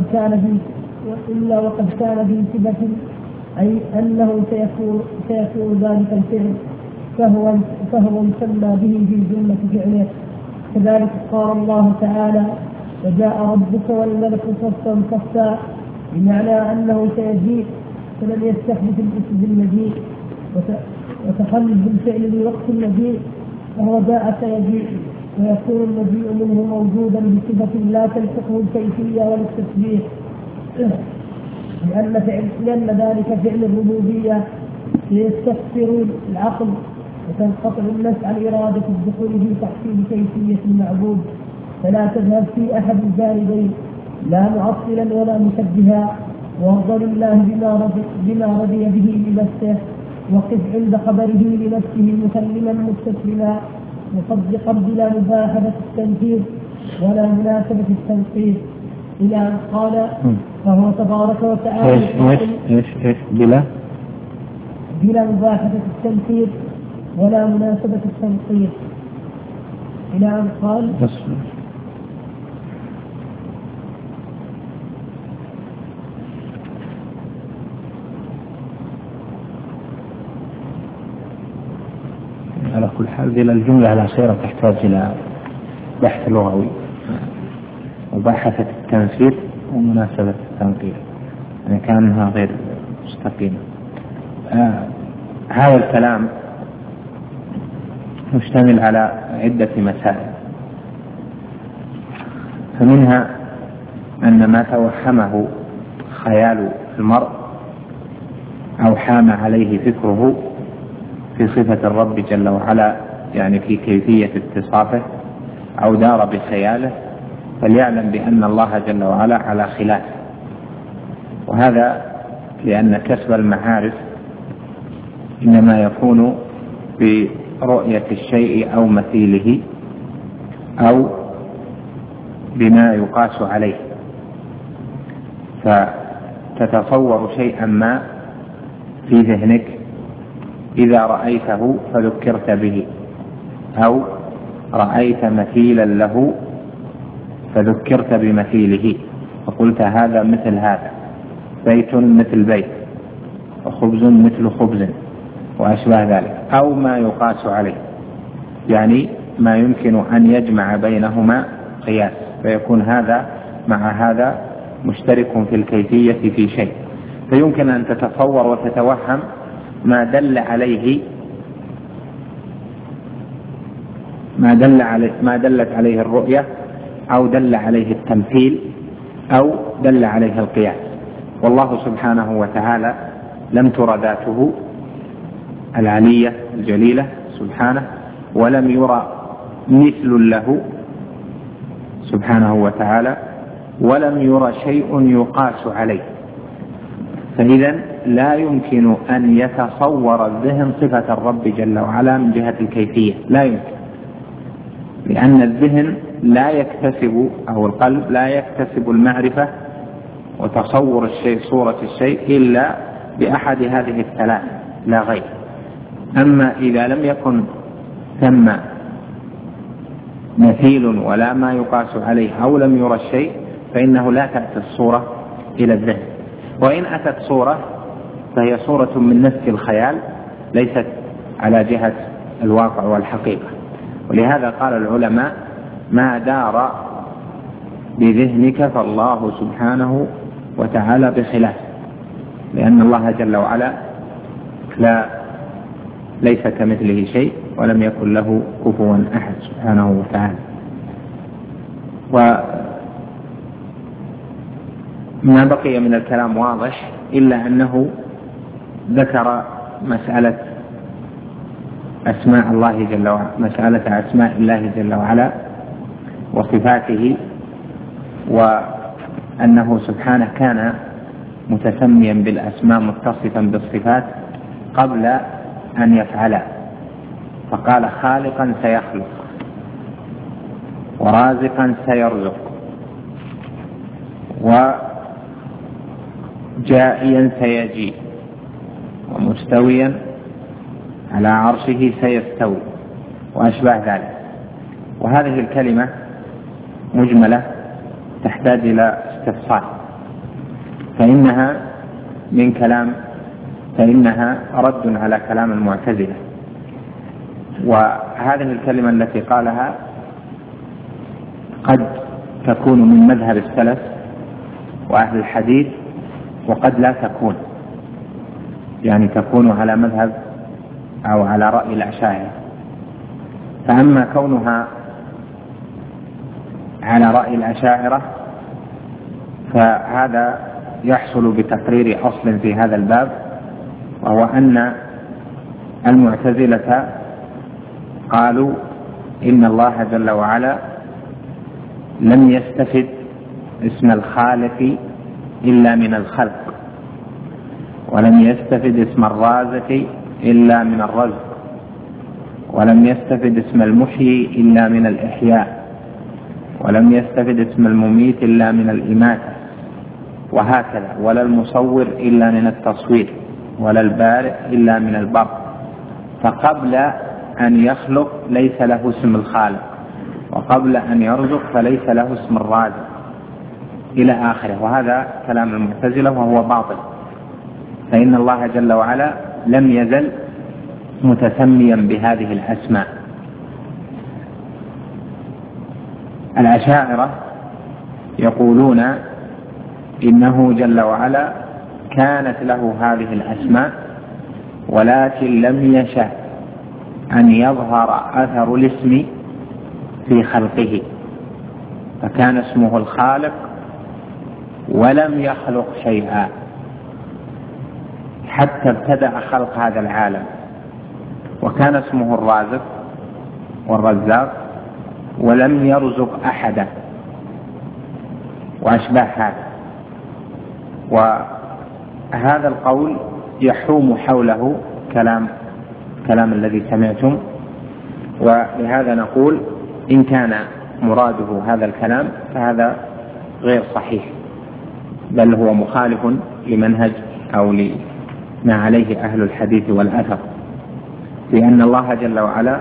كان في صفة، أي أنه سيكون ذلك الفعل، فهو مسمى به في جملة فعله. كذلك قال الله تعالى: وجاء ربك والملك صفا صفا، بمعنى أنه سيجيء، فلم يستحدث الاسم بالمجيء وتخلد بالفعل لوقت المجيء، فهو جاء سيجيء، ويكون المجيء منه موجودا بصفة لا تلحقه الكيفية ولا التشبيه، لأن ذلك فعل الربوبية يستكثر العقل وتنقطع النفس عن إرادة الدخول في تحصيل كيفية المعبود، فلا تذهب في أحد الجانبين، لا معطلا ولا مشبها، وارض لله بما رضي به لنفسه، وقف عند خبره لنفسه مسلما مستسلما مصدقا بلا مباحثة التنفيذ ولا مناسبة التنقيذ، إلى أن قال: فهو تبارك وتعالى إيش بلا مباحثة التنفيذ ولا مناسبة التنقيذ، إلى أن قال: على كل حال إلى الجملة الأخيرة تحتاج إلى بحث لغوي، مباحثة التنفيذ ومناسبة التنقيذ، يعني كانها غير مستقيما. هذا الكلام مشتمل على عدة مسائل، فمنها أن ما توهمه خيال المرء أو حام عليه فكره في صفة الرب جل وعلا، يعني في كيفية اتصافه، أو دار بخياله، فليعلم بأن الله جل وعلا على خلاف. وهذا لأن كسب المعارف إنما يكون برؤية الشيء أو مثيله أو بما يقاس عليه، فتتصور شيئا ما في ذهنك إذا رأيته فذكرت به، أو رأيت مثيلا له فذكرت بمثيله فقلت هذا مثل هذا، بيت مثل بيت، وخبز مثل خبز، وأشبه ذلك، أو ما يقاس عليه، يعني ما يمكن أن يجمع بينهما قياس، فيكون هذا مع هذا مشترك في الكيفية في شيء، فيمكن أن تتصور وتتوهم ما دلت عليه الرؤية، أو دل عليه التمثيل، أو دل عليه القياس. والله سبحانه وتعالى لم تر ذاته العلية الجليلة سبحانه، ولم يرى مثل له سبحانه وتعالى، ولم يرى شيء يقاس عليه. فإذا لا يمكن أن يتصور الذهن صفة الرب جل وعلا من جهة الكيفية، لا يمكن، لأن الذهن لا يكتسب، أو القلب لا يكتسب المعرفة وتصور الشيء، صورة الشيء، إلا بأحد هذه الثلاث لا غير. أما إذا لم يكن ثم مثيل ولا ما يقاس عليه، أو لم يرى الشيء، فإنه لا تأتي الصورة إلى الذهن. وإن أتت صورة فهي صورة من نفس الخيال، ليست على جهة الواقع والحقيقة. ولهذا قال العلماء ما دار بذهنك فالله سبحانه وتعالى بخلاف، لأن الله جل وعلا ليس كمثله شيء، ولم يكن له كفوا أحد سبحانه وتعالى. وما بقي من الكلام واضح، إلا أنه ذكر مسألة أسماء الله جل وعلا، مسألة أسماء الله جل وعلا وصفاته، وأنه سبحانه كان متسميا بالأسماء متصفا بالصفات قبل أن يفعل، فقال خالقا سيخلق، ورازقا سيرزق، وجائيا سيجيء، ومستويا على عرشه سيستوي، وأشبه ذلك. وهذه الكلمة مجملة تحتاج إلى استفصال، فإنها رد على كلام المعتزلة. وهذه الكلمة التي قالها قد تكون من مذهب السلف وأهل الحديث، وقد لا تكون، يعني تكون على مذهب أو على رأي الأشاعرة. فأما كونها على رأي الأشاعرة فهذا يحصل بتقرير أصل في هذا الباب، وهو أن المعتزلة قالوا إن الله جل وعلا لم يستفد اسم الخالق إلا من الخلق، ولم يستفد اسم الرازق إلا من الرزق، ولم يستفد اسم المحيي إلا من الإحياء، ولم يستفد اسم المميت إلا من الإماتة، وهكذا، ولا المصور إلا من التصوير، ولا البارئ إلا من البر. فقبل أن يخلق ليس له اسم الخالق، وقبل أن يرزق فليس له اسم الرازق، إلى آخره. وهذا كلام المعتزلة وهو باطل، فإن الله جل وعلا لم يزل متسميا بهذه الأسماء. الأشاعرة يقولون إنه جل وعلا كانت له هذه الأسماء ولكن لم يشأ أن يظهر أثر الاسم في خلقه، فكان اسمه الخالق ولم يخلق شيئا حتى ابتدأ خلق هذا العالم. وكان اسمه الرازق والرزاق ولم يرزق أحدا وأشباه هذا. وهذا القول يحوم حوله كلام الذي سمعتم، ولهذا نقول إن كان مراده هذا الكلام فهذا غير صحيح، بل هو مخالف لمنهج أو لما عليه أهل الحديث والأثر، لأن الله جل وعلا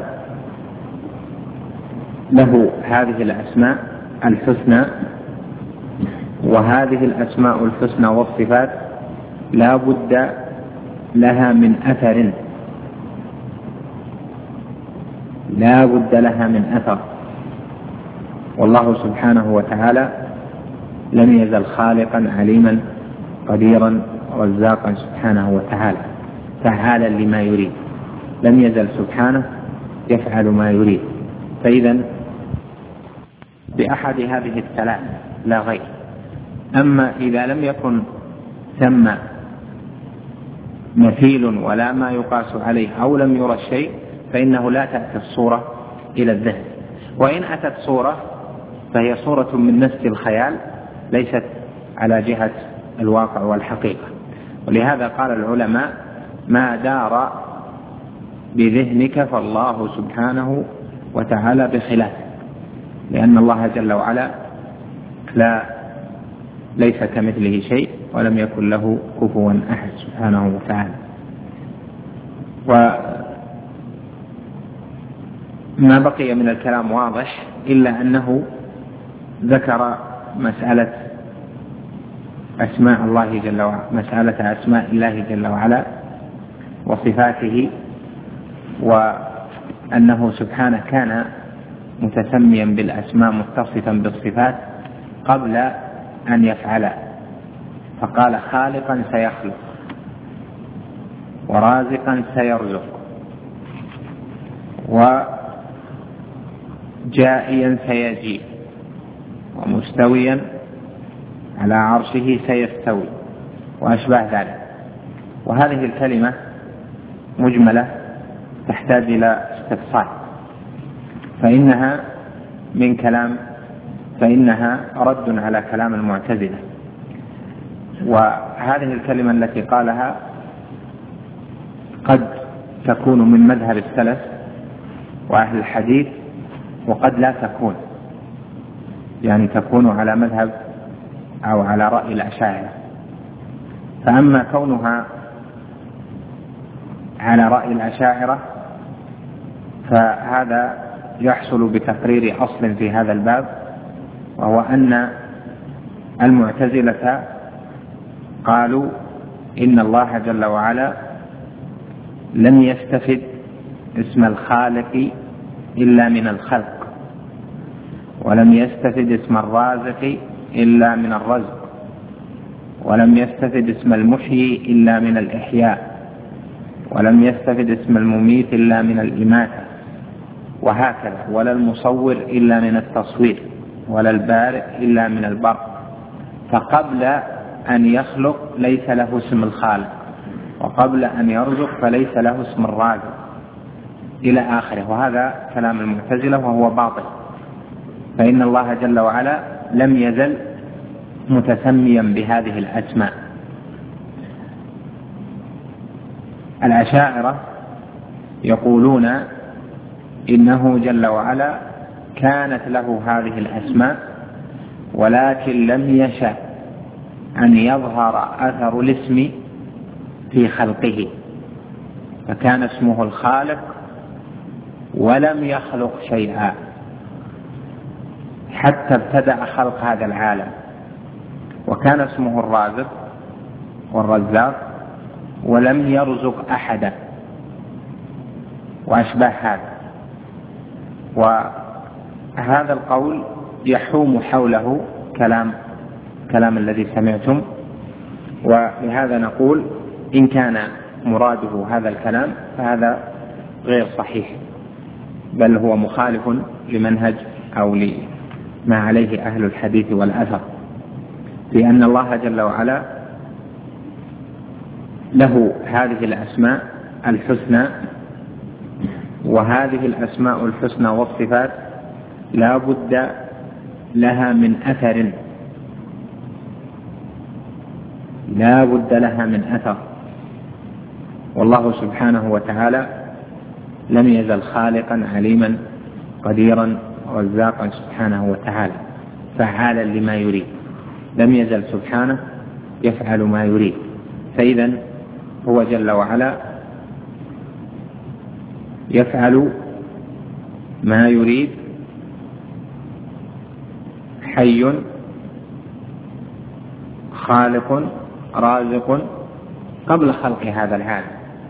له هذه الأسماء الحسنى، وهذه الأسماء الحسنى والصفات لا بد لها من أثر، لا بد لها من أثر. والله سبحانه وتعالى لم يزل خالقا عليما قديرا رزاقا سبحانه وتعالى فعالا لما يريد، لم يزل سبحانه يفعل ما يريد. فإذا بأحد هذه الثلاث لا غير. أما إذا لم يكن ثم مثيل ولا ما يقاس عليه أو لم يرى الشيء فإنه لا تأتي الصورة إلى الذهن، وإن أتت صورة فهي صورة من نسج الخيال ليست على جهة الواقع والحقيقة. ولهذا قال العلماء ما دار بذهنك فالله سبحانه وتعالى بخلافه، لأن الله جل وعلا ليس كمثله شيء ولم يكن له كفوا أحد سبحانه وتعالى. وما بقي من الكلام واضح إلا أنه ذكر مسألة أسماء الله جل وعلا، مسألة أسماء الله جل وعلا وصفاته، وأنه سبحانه كان متسميا بالأسماء متصفا بالصفات قبل أن يفعل، فقال خالقا سيخلق ورازقا سيرزق وجائيا سيجيء ومستويا على عرشه سيستوي وأشباه ذلك. وهذه الكلمة مجملة تحتاج إلى استفصال، فإنها رد على كلام المعتزلة. وهذه الكلمة التي قالها قد تكون من مذهب السلف وأهل الحديث وقد لا تكون، يعني تكون على مذهب أو على رأي الأشاعرة. فأما كونها على رأي الأشاعرة فهذا يحصل بتقرير أصل في هذا الباب، وهو أن المعتزلة قالوا إن الله جل وعلا لم يستفد اسم الخالق إلا من الخلق، ولم يستفد اسم الرازق إلا من الرزق، ولم يستفد اسم المحيي إلا من الإحياء، ولم يستفد اسم المميت إلا من الإماتة، وهكذا. ولا المصور إلا من التصوير، ولا البارئ إلا من البرق. فقبل أن يخلق ليس له اسم الخالق، وقبل أن يرزق فليس له اسم الرازق، إلى آخره. وهذا كلام المعتزلة وهو باطل، فإن الله جل وعلا لم يزل متسميا بهذه الأسماء. الأشاعرة يقولون إنه جل وعلا كانت له هذه الأسماء ولكن لم يشأ أن يظهر أثر الاسم في خلقه، فكان اسمه الخالق ولم يخلق شيئا حتى ابتدأ خلق هذا العالم. وكان اسمه الرازق والرزاق ولم يرزق أحدا وأشباه هذا. وهذا القول يحوم حوله كلام الذي سمعتم، ولهذا نقول إن كان مراده هذا الكلام فهذا غير صحيح، بل هو مخالف لمنهج أو لما عليه أهل الحديث والأثر، لأن الله جل وعلا له هذه الأسماء الحسنى، وهذه الأسماء الحسنى والصفات لا بد لها من أثر، لا بد لها من أثر. والله سبحانه وتعالى لم يزل خالقا عليما قديرا رزاقا سبحانه وتعالى فعالا لما يريد، لم يزل سبحانه يفعل ما يريد. فإذا هو جل وعلا يفعل ما يريد، حي خالق رازق قبل خلق هذا العالم.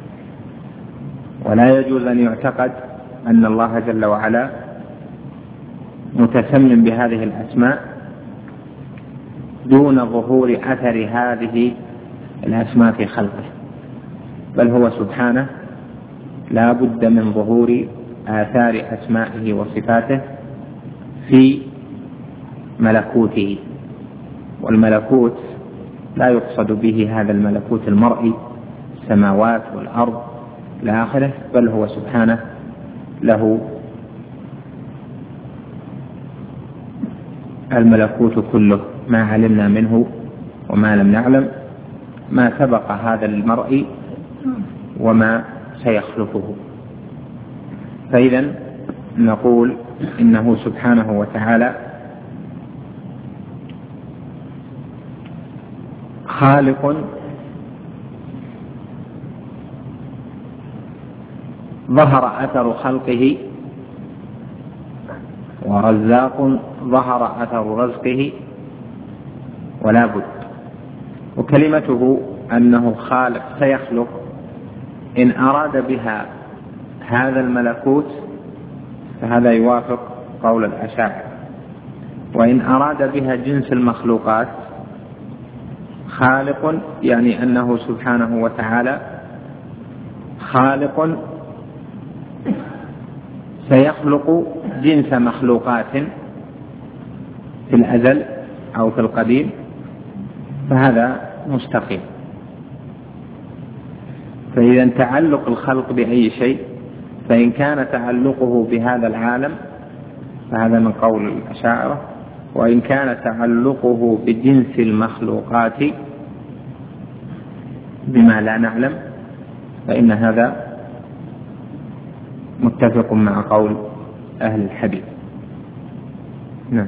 ولا يجوز أن يعتقد أن الله جل وعلا متسمم بهذه الأسماء دون ظهور أثر هذه الأسماء في خلقه، بل هو سبحانه لا بد من ظهور آثار أسمائه وصفاته في ملكوته. والملكوت لا يقصد به هذا الملكوت المرئي السماوات والأرض إلى آخره، بل هو سبحانه له الملكوت كله، ما علمنا منه وما لم نعلم، ما سبق هذا المرئي وما سيخلفه. فإذا نقول إنه سبحانه وتعالى خالق ظهر أثر خلقه، ورزاق ظهر أثر رزقه، ولا بد. وكلمته أنه خالق سيخلق إن أراد بها هذا الملكوت فهذا يوافق قول الأشاعرة، وإن أراد بها جنس المخلوقات خالق يعني أنه سبحانه وتعالى خالق سيخلق جنس مخلوقات في الأزل أو في القديم، فهذا مستقيم. فإذا تعلق الخلق بأي شيء، فإن كان تعلقه بهذا العالم فهذا من قول الأشاعرة، وإن كان تعلقه بجنس المخلوقات بما لا نعلم فإن هذا متفق مع قول أهل الحديث. نعم.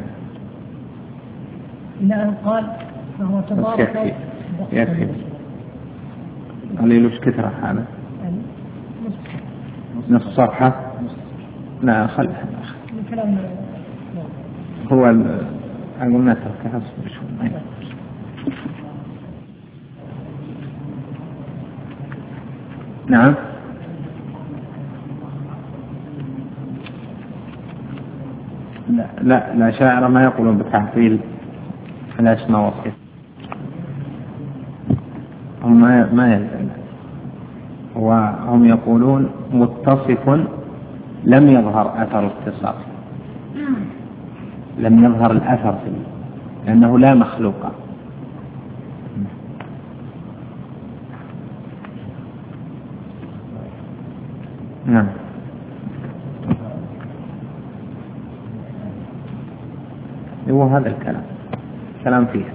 إلى أن قال فهو تبارك. يكفي. قليل وش كثرة هذا؟ نصف صفحة. لا خلها هو أقول نتركها شوي. نعم. لا شاعر ما يقولون بتعطيل الأسماء والصفات، هم ما يلزم، وهم يقولون متصف لم يظهر أثر اتصاف، لم يظهر الأثر فيه لأنه لا مخلوق. نعم. هو هذا الكلام فيه.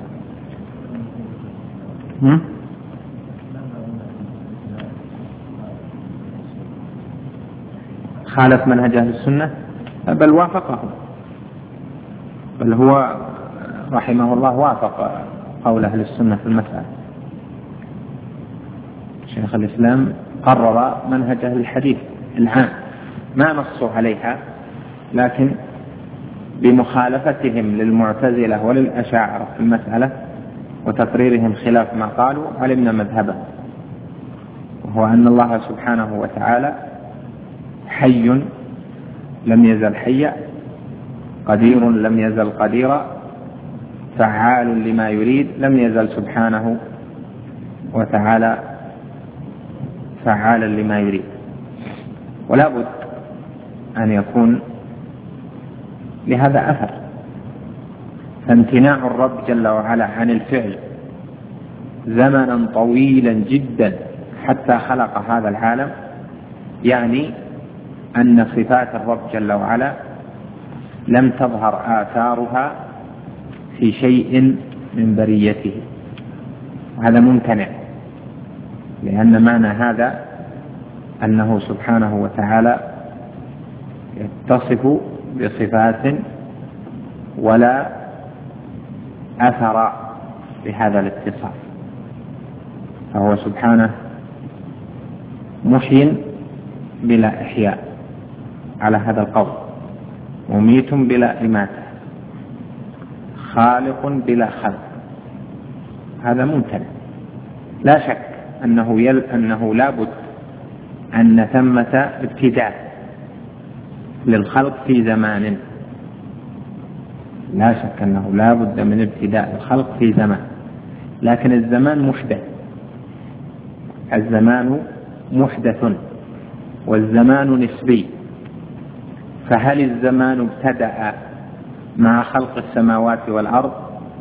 خالف منهج أهل السنة بل وافقه، بل هو رحمه الله وافق قول أهل السنة في المسألة. شيخ الإسلام قرر منهج أهل الحديث العام، ما نصوا عليها، لكن بمخالفتهم للمعتزلة وللأشاعرة في المسألة وتقريرهم خلاف ما قالوا علمنا مذهبه، وهو أن الله سبحانه وتعالى حي لم يزل حيا، قدير لم يزل قديرا، فعال لما يريد لم يزل سبحانه وتعالى فعالا لما يريد. ولا بد أن يكون لهذا أثر، فامتناع الرب جل وعلا عن الفعل زمنا طويلا جدا حتى خلق هذا العالم يعني أن صفات الرب جل وعلا لم تظهر آثارها في شيء من بريته، وهذا ممتنع، لأن معنى هذا أنه سبحانه وتعالى يتصف بصفات ولا أثر لهذا الاتصاف، فهو سبحانه محيي بلا إحياء على هذا القول، مميت بلا إماتة، خالق بلا خلق، هذا ممتنع. لا شك أنه لا بد أن ثمة ابتداء للخلق في زمان، لا شك أنه لا بد من ابتداء الخلق في زمان، لكن الزمان محدث، الزمان محدث والزمان نسبي، فهل الزمان ابتدأ مع خلق السماوات والأرض؟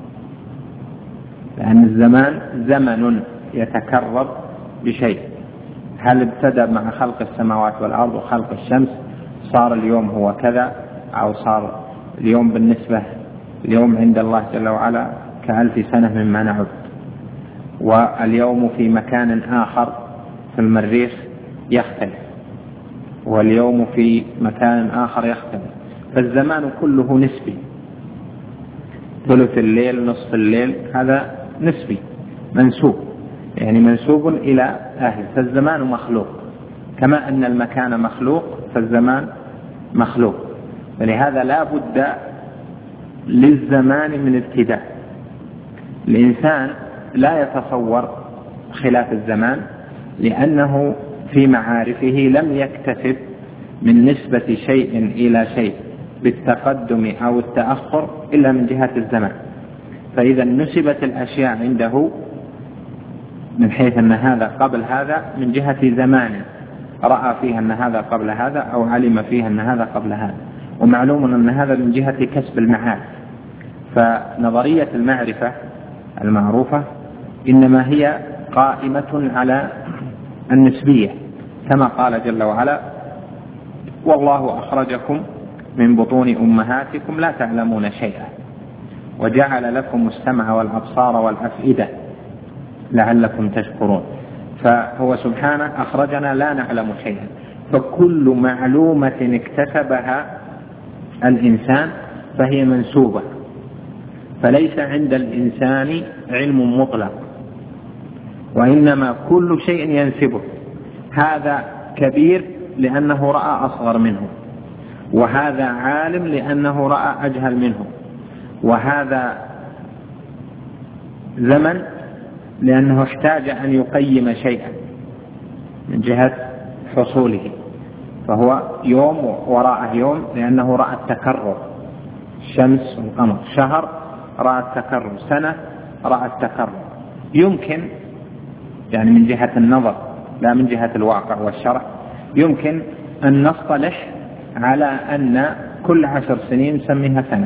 لأن الزمان زمن يتكرر بشيء، هل ابتدأ مع خلق السماوات والأرض وخلق الشمس صار اليوم هو كذا، أو صار اليوم بالنسبة اليوم عند الله جل وعلا كألف سنة مما نعد، واليوم في مكان آخر في المريخ يختلف، واليوم في مكان آخر يختلف، فالزمان كله نسبي، ثلث الليل نصف الليل هذا نسبي منسوب، يعني منسوب إلى أهل، فالزمان مخلوق كما أن المكان مخلوق فالزمان مخلوق، ولهذا لا بد للزمان من ابتداء. الإنسان لا يتصور خلاف الزمان، لأنه في معارفه لم يكتسب من نسبة شيء إلى شيء بالتقدم أو التأخر إلا من جهة الزمان، فإذا نسبت الأشياء عنده من حيث أن هذا قبل هذا من جهة زمان رأى فيها أن هذا قبل هذا أو علم فيها أن هذا قبل هذا، ومعلوم أن هذا من جهة كسب المعارف. فنظرية المعرفة المعروفة إنما هي قائمة على النسبية، كما قال جل وعلا: والله أخرجكم من بطون أمهاتكم لا تعلمون شيئا وجعل لكم السمع والأبصار والأفئدة لعلكم تشكرون. فهو سبحانه أخرجنا لا نعلم شيئا، فكل معلومة اكتسبها الإنسان فهي منسوبة، فليس عند الإنسان علم مطلق، وإنما كل شيء ينسبه، هذا كبير لأنه رأى أصغر منه، وهذا عالم لأنه رأى أجهل منه، وهذا زمن لأنه احتاج أن يقيم شيئا من جهة حصوله، فهو يوم وراءه يوم لأنه رأى التكرر، الشمس والقمر، شهر رأى التكرر، سنة رأى التكرر. يمكن يعني من جهة النظر لا من جهة الواقع والشرع يمكن أن نصطلح على أن كل 10 سنين نسميها سنة،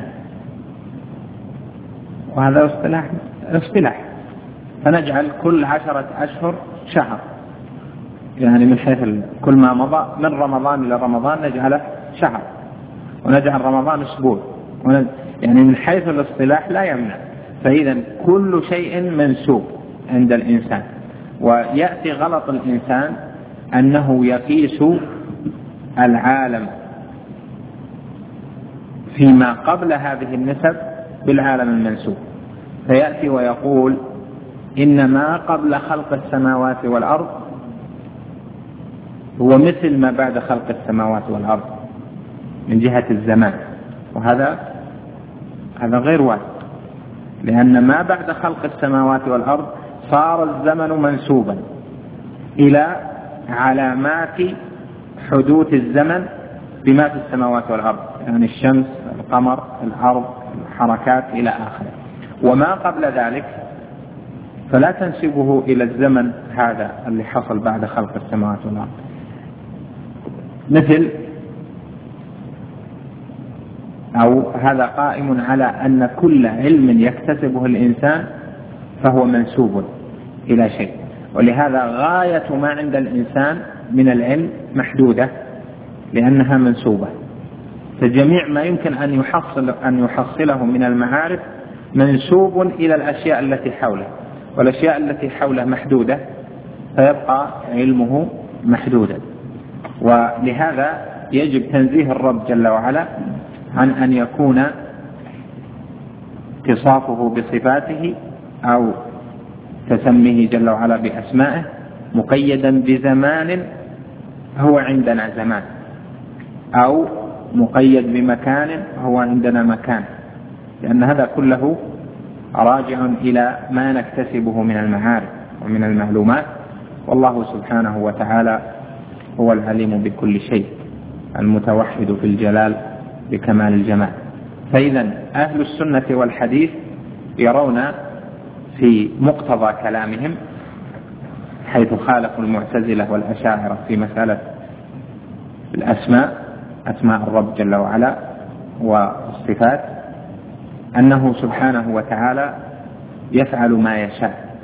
وهذا اصطلاح، فنجعل كل 10 أشهر شهر، يعني من حيث كل ما مضى من رمضان إلى رمضان نجعله شهر، ونجعل رمضان أسبوع، يعني من حيث الاصطلاح لا يمنع. فإذا كل شيء منسوب عند الإنسان، ويأتي غلط الإنسان أنه يقيس العالم فيما قبل هذه النسب بالعالم المنسوب، فيأتي ويقول إن ما قبل خلق السماوات والأرض هو مثل ما بعد خلق السماوات والأرض من جهة الزمان، وهذا غير واجب، لأن ما بعد خلق السماوات والأرض صار الزمن منسوبا إلى علامات حدوث الزمن بما في السماوات والأرض، يعني الشمس، القمر، الأرض، الحركات إلى آخره. وما قبل ذلك فلا تنسبه إلى الزمن هذا اللي حصل بعد خلق السماوات والأرض. مثل أو هذا قائم على أن كل علم يكتسبه الإنسان فهو منسوب إلى شيء، ولهذا غاية ما عند الإنسان من العلم محدودة لأنها منسوبة. فجميع ما يمكن أن يحصله من المعارف منسوب إلى الأشياء التي حوله، والأشياء التي حوله محدودة فيبقى علمه محدودا. ولهذا يجب تنزيه الرب جل وعلا عن أن يكون اتصافه بصفاته أو تسميه جل وعلا بأسمائه مقيدا بزمان هو عندنا زمان، أو مقيد بمكان هو عندنا مكان، لأن هذا كله راجع إلى ما نكتسبه من المعارف ومن المعلومات. والله سبحانه وتعالى هو العليم بكل شيء المتوحد في الجلال بكمال الجمال. فإذا أهل السنة والحديث يرون في مقتضى كلامهم، حيث خالفوا المعتزلة والأشاعرة في مسألة الأسماء، أسماء الرب جل وعلا والصفات، أنه سبحانه وتعالى يفعل ما يشاء،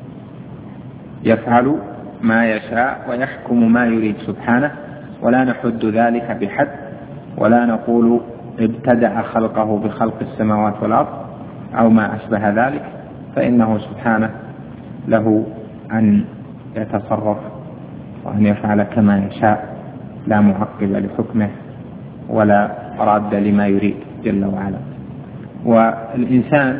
يفعل ما يشاء ويحكم ما يريد سبحانه، ولا نحد ذلك بحد، ولا نقول ابتدأ خلقه بخلق السماوات والأرض أو ما أشبه ذلك، فإنه سبحانه له أن يتصرف وأن يفعل كما يشاء، لا معقب لحكمه ولا راد لما يريد جل وعلا. والإنسان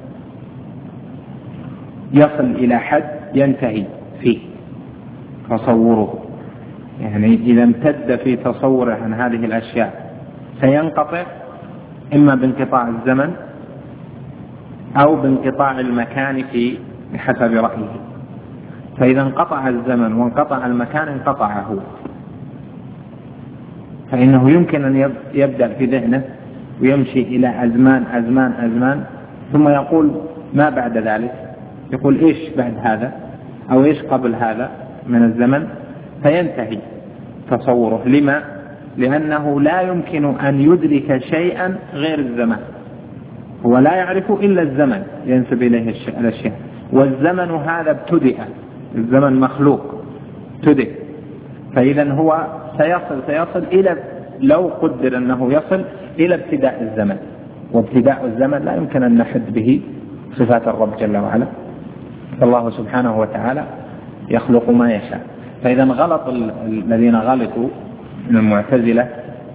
يصل إلى حد ينتهي فيه تصوره، يعني إذا امتد في تصوره عن هذه الأشياء سينقطع إما بانقطاع الزمن أو بانقطاع المكان بحسب رأيه. فإذا انقطع الزمن وانقطع المكان انقطع هو، فإنه يمكن أن يبدأ في ذهنه ويمشي إلى أزمان ثم يقول ما بعد ذلك، يقول إيش بعد هذا أو إيش قبل هذا من الزمن، فينتهي تصوره. لما؟ لأنه لا يمكن أن يدرك شيئا غير الزمان، هو لا يعرف إلا الزمن ينسب إليه الأشياء، والزمن هذا ابتدأ، الزمن مخلوق ابتدأ، فإذا هو سيصل إلى، لو قدر أنه يصل إلى ابتداء الزمن، وابتداء الزمن لا يمكن أن نحد به صفات الرب جل وعلا. فالله سبحانه وتعالى يخلق ما يشاء. فإذا غلط الذين غلطوا من المعتزلة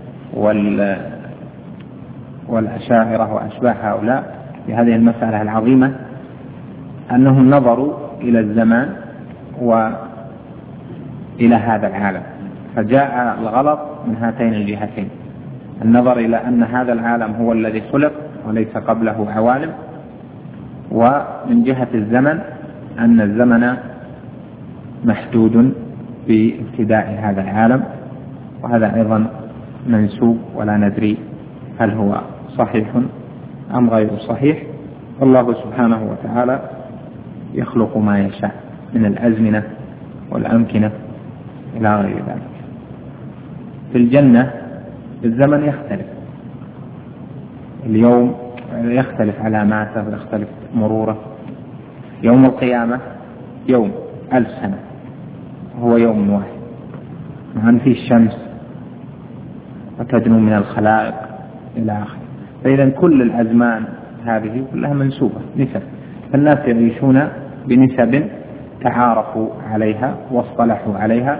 والأشاعرة وأشباه هؤلاء بهذه المسألة العظيمة، أنهم نظروا إلى الزمان وإلى هذا العالم، فجاء الغلط من هاتين الجهتين: النظر إلى أن هذا العالم هو الذي خلق وليس قبله عوالم، ومن جهة الزمن أن الزمن محدود بابتداء هذا العالم، وهذا أيضا منسوب ولا ندري هل هو صحيح أم غير صحيح. والله سبحانه وتعالى يخلق ما يشاء من الأزمنة والأمكنة إلى غير ذلك. في الجنة الزمن يختلف، اليوم يختلف علاماته ويختلف مروره. يوم القيامة يوم 1000 سنة هو يوم واحد، مع أن فيه الشمس وتدنو من الخلائق إلى آخره. فإذا كل الأزمان هذه كلها منسوبة نسب، فالناس يعيشون بنسب تعارفوا عليها واصطلحوا عليها،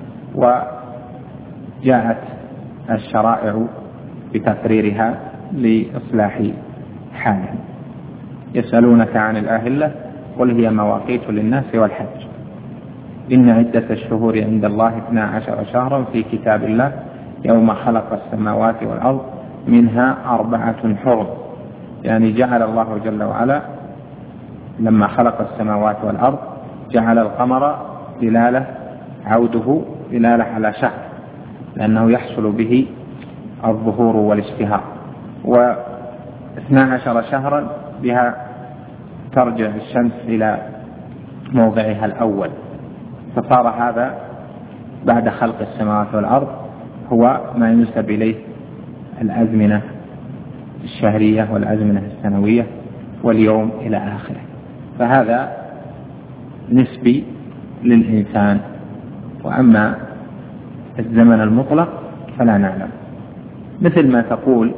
وجاءت الشرائع بتقريرها لإصلاح حالهم. يسألونك عن الأهلة قل هي مواقيت للناس والحج، إن عدة الشهور عند الله 12 شهرا في كتاب الله يوم خلق السماوات والأرض منها 4 حرم. يعني جعل الله جل وعلا لما خلق السماوات والأرض جعل القمر دلالة، عوده دلالة على شهر، لأنه يحصل به الظهور والاشتهار، و12 شهرا بها ترجع الشمس إلى موضعها الأول، فصار هذا بعد خلق السماوات والأرض هو ما ينسب إليه الأزمنة الشهرية والأزمنة السنوية واليوم إلى آخره، فهذا نسبي للإنسان. وأما الزمن المطلق فلا نعلم، مثل ما تقول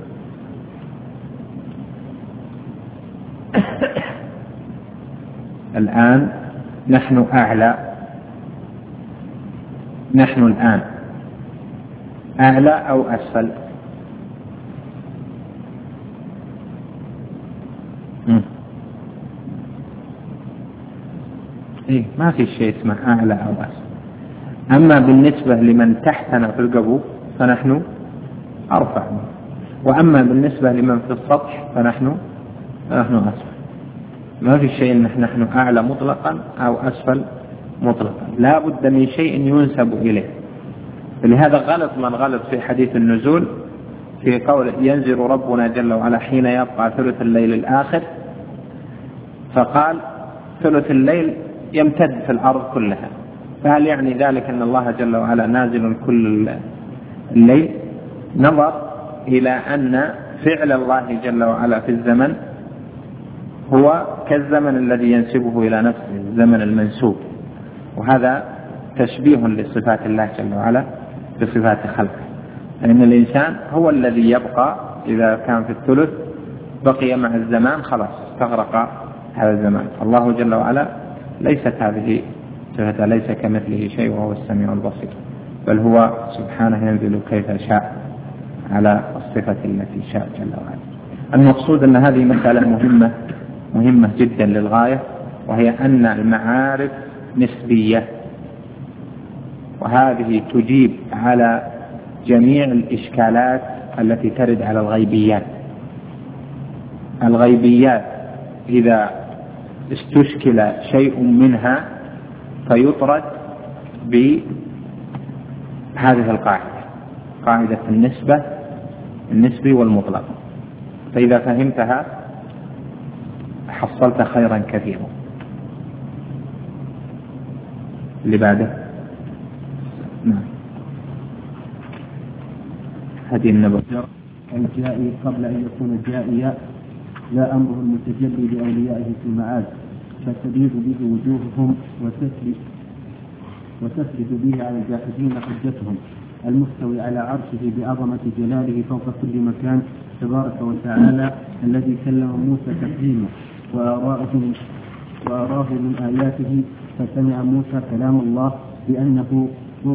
الآن نحن أعلى، نحن الآن أعلى أو أسفل؟ إيه، ما في شيء اسمه أعلى أو أسفل. أما بالنسبة لمن تحتنا في القبو فنحن أرفع، وأما بالنسبة لمن في السطح فنحن أسفل. ما في شيء نحن أعلى مطلقا أو أسفل مطلقا، لا بد من شيء ينسب إليه. لهذا غلط من غلط في حديث النزول في قول ينزل ربنا جل وعلا حين يبقى ثلث الليل الآخر، فقال ثلث الليل يمتد في الأرض كلها، فهل يعني ذلك أن الله جل وعلا نازل كل الليل؟ نظر إلى أن فعل الله جل وعلا في الزمن هو كالزمن الذي ينسبه إلى نفسه، الزمن المنسوب، وهذا تشبيه لصفات الله جل وعلا بصفات خلقه، لأن الإنسان هو الذي يبقى إذا كان في الثلث بقي مع الزمان خلاص استغرق هذا الزمان. الله جل وعلا ليست هذه صفته، ليس كمثله شيء وهو السميع البصير، بل هو سبحانه ينزل كيف شاء على الصفة التي شاء جل وعلا. المقصود أن هذه مسألة مهمة جدا للغاية، وهي أن المعارف نسبية، وهذه تجيب على جميع الإشكالات التي ترد على الغيبيات إذا استشكل شيء منها فيطرد بهذه القاعدة، قاعدة النسبي والمطلق، فإذا فهمتها حصلت خيرا كثيرا. اللي بعده نعم. هذه النبوة الجائي قبل أن يكون جائيا، لا أمره المتجلي لأوليائه في المعاد، فتبيض به وجوههم وتثبت به على الجاحدين حجتهم، المستوي على عرشه بعظمة جلاله فوق كل مكان تبارك وتعالى، الذي كلم موسى تكليما وأراه من آياته، فسمع موسى كلام الله بأنه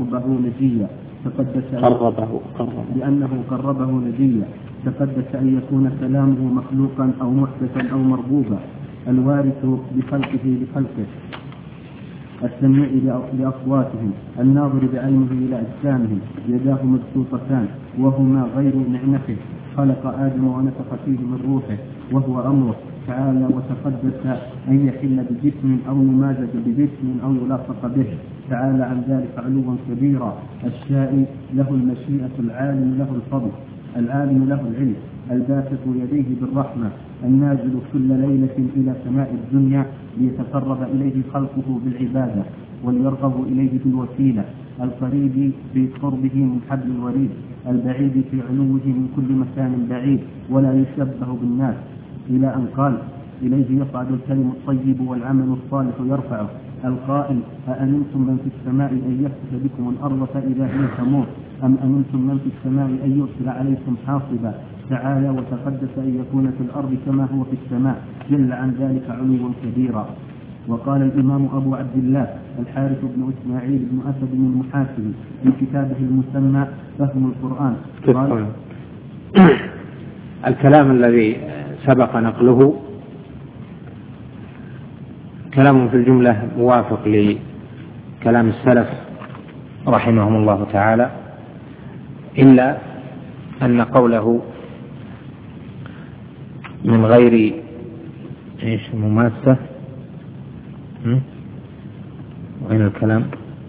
قربه نجيا، تقدس أن يكون كلامه مخلوقا أو محدثا أو مربوبا، الوارث بخلقه لخلقه، السميع لأصواتهم، الناظر بعينه إلى أجسامهم، يداه مبسوطتان وهما غير نعمته، خلق آدم ونفخ فيه من روحه، وهو أمره تعالى وتقدس أن يحل بجسم أو يمازج بجسم أو يلاصق به، تعالى عن ذلك علوا كبيرا، الشائي له المشيئة، العالم له الفضل، العالم له العلم، الباسط يديه بالرحمة، النازل كل ليلة إلى سماء الدنيا ليتقرب إليه خلقه بالعبادة وليرغب إليه بالوسيلة، القريب في قربه من حبل الوريد، البعيد في علوه من كل مكان بعيد ولا يشبه بالناس، إلى أن قال إليه يصعد الكلم الطيب والعمل الصالح يرفعه، القائل أأمنتم من في السماء أن يخسف بكم الأرض فإذا هي تمور، أم أمنتم من في السماء أن يرسل عليكم حاصبا، تعالى وتقدس أن يكون في الأرض كما هو في السماء، جل عن ذلك علوا كبيرا. وقال الإمام أبو عبد الله الحارث بن إسماعيل بن أسد المحاسبي في كتابه المسمى فهم القرآن قال الكلام الذي سبق نقله كلام في الجملة موافق لكلام السلف رحمهم الله تعالى، إلا أن قوله من غير مماسة، وين الكلام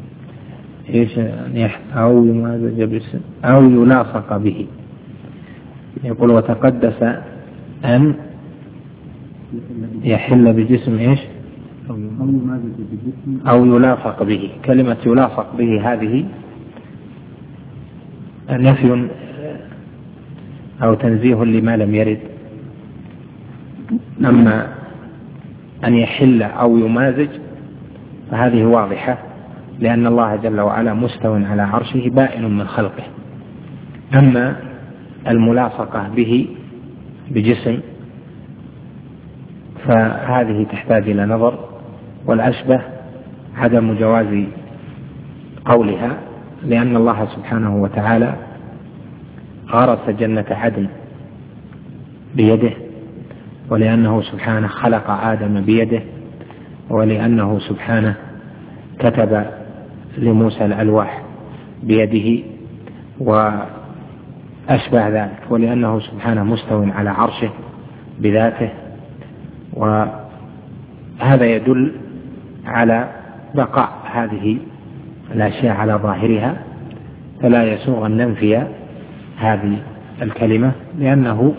أو يمازج باسم أو يلاصق به، يقول وتقدس أن يحل بجسم أو يلاصق به. كلمة يلاصق به هذه نفي أو تنزيه لما لم يرد. أما أن يحل أو يمازج فهذه واضحة، لأن الله جل وعلا مستو على عرشه بائن من خلقه. أما الملاصقة به بجسم فهذه تحتاج إلى نظر، والأشبه عدم جواز قولها، لأن الله سبحانه وتعالى غرس جنة عدن بيده، ولأنه سبحانه خلق آدم بيده، ولأنه سبحانه كتب لموسى الألواح بيده وأشبه ذلك، ولأنه سبحانه مستو على عرشه بذاته. وهذا يدل على بقاء هذه الأشياء على ظاهرها، فلا يسوغ أن ننفي هذه الكلمة، لأنه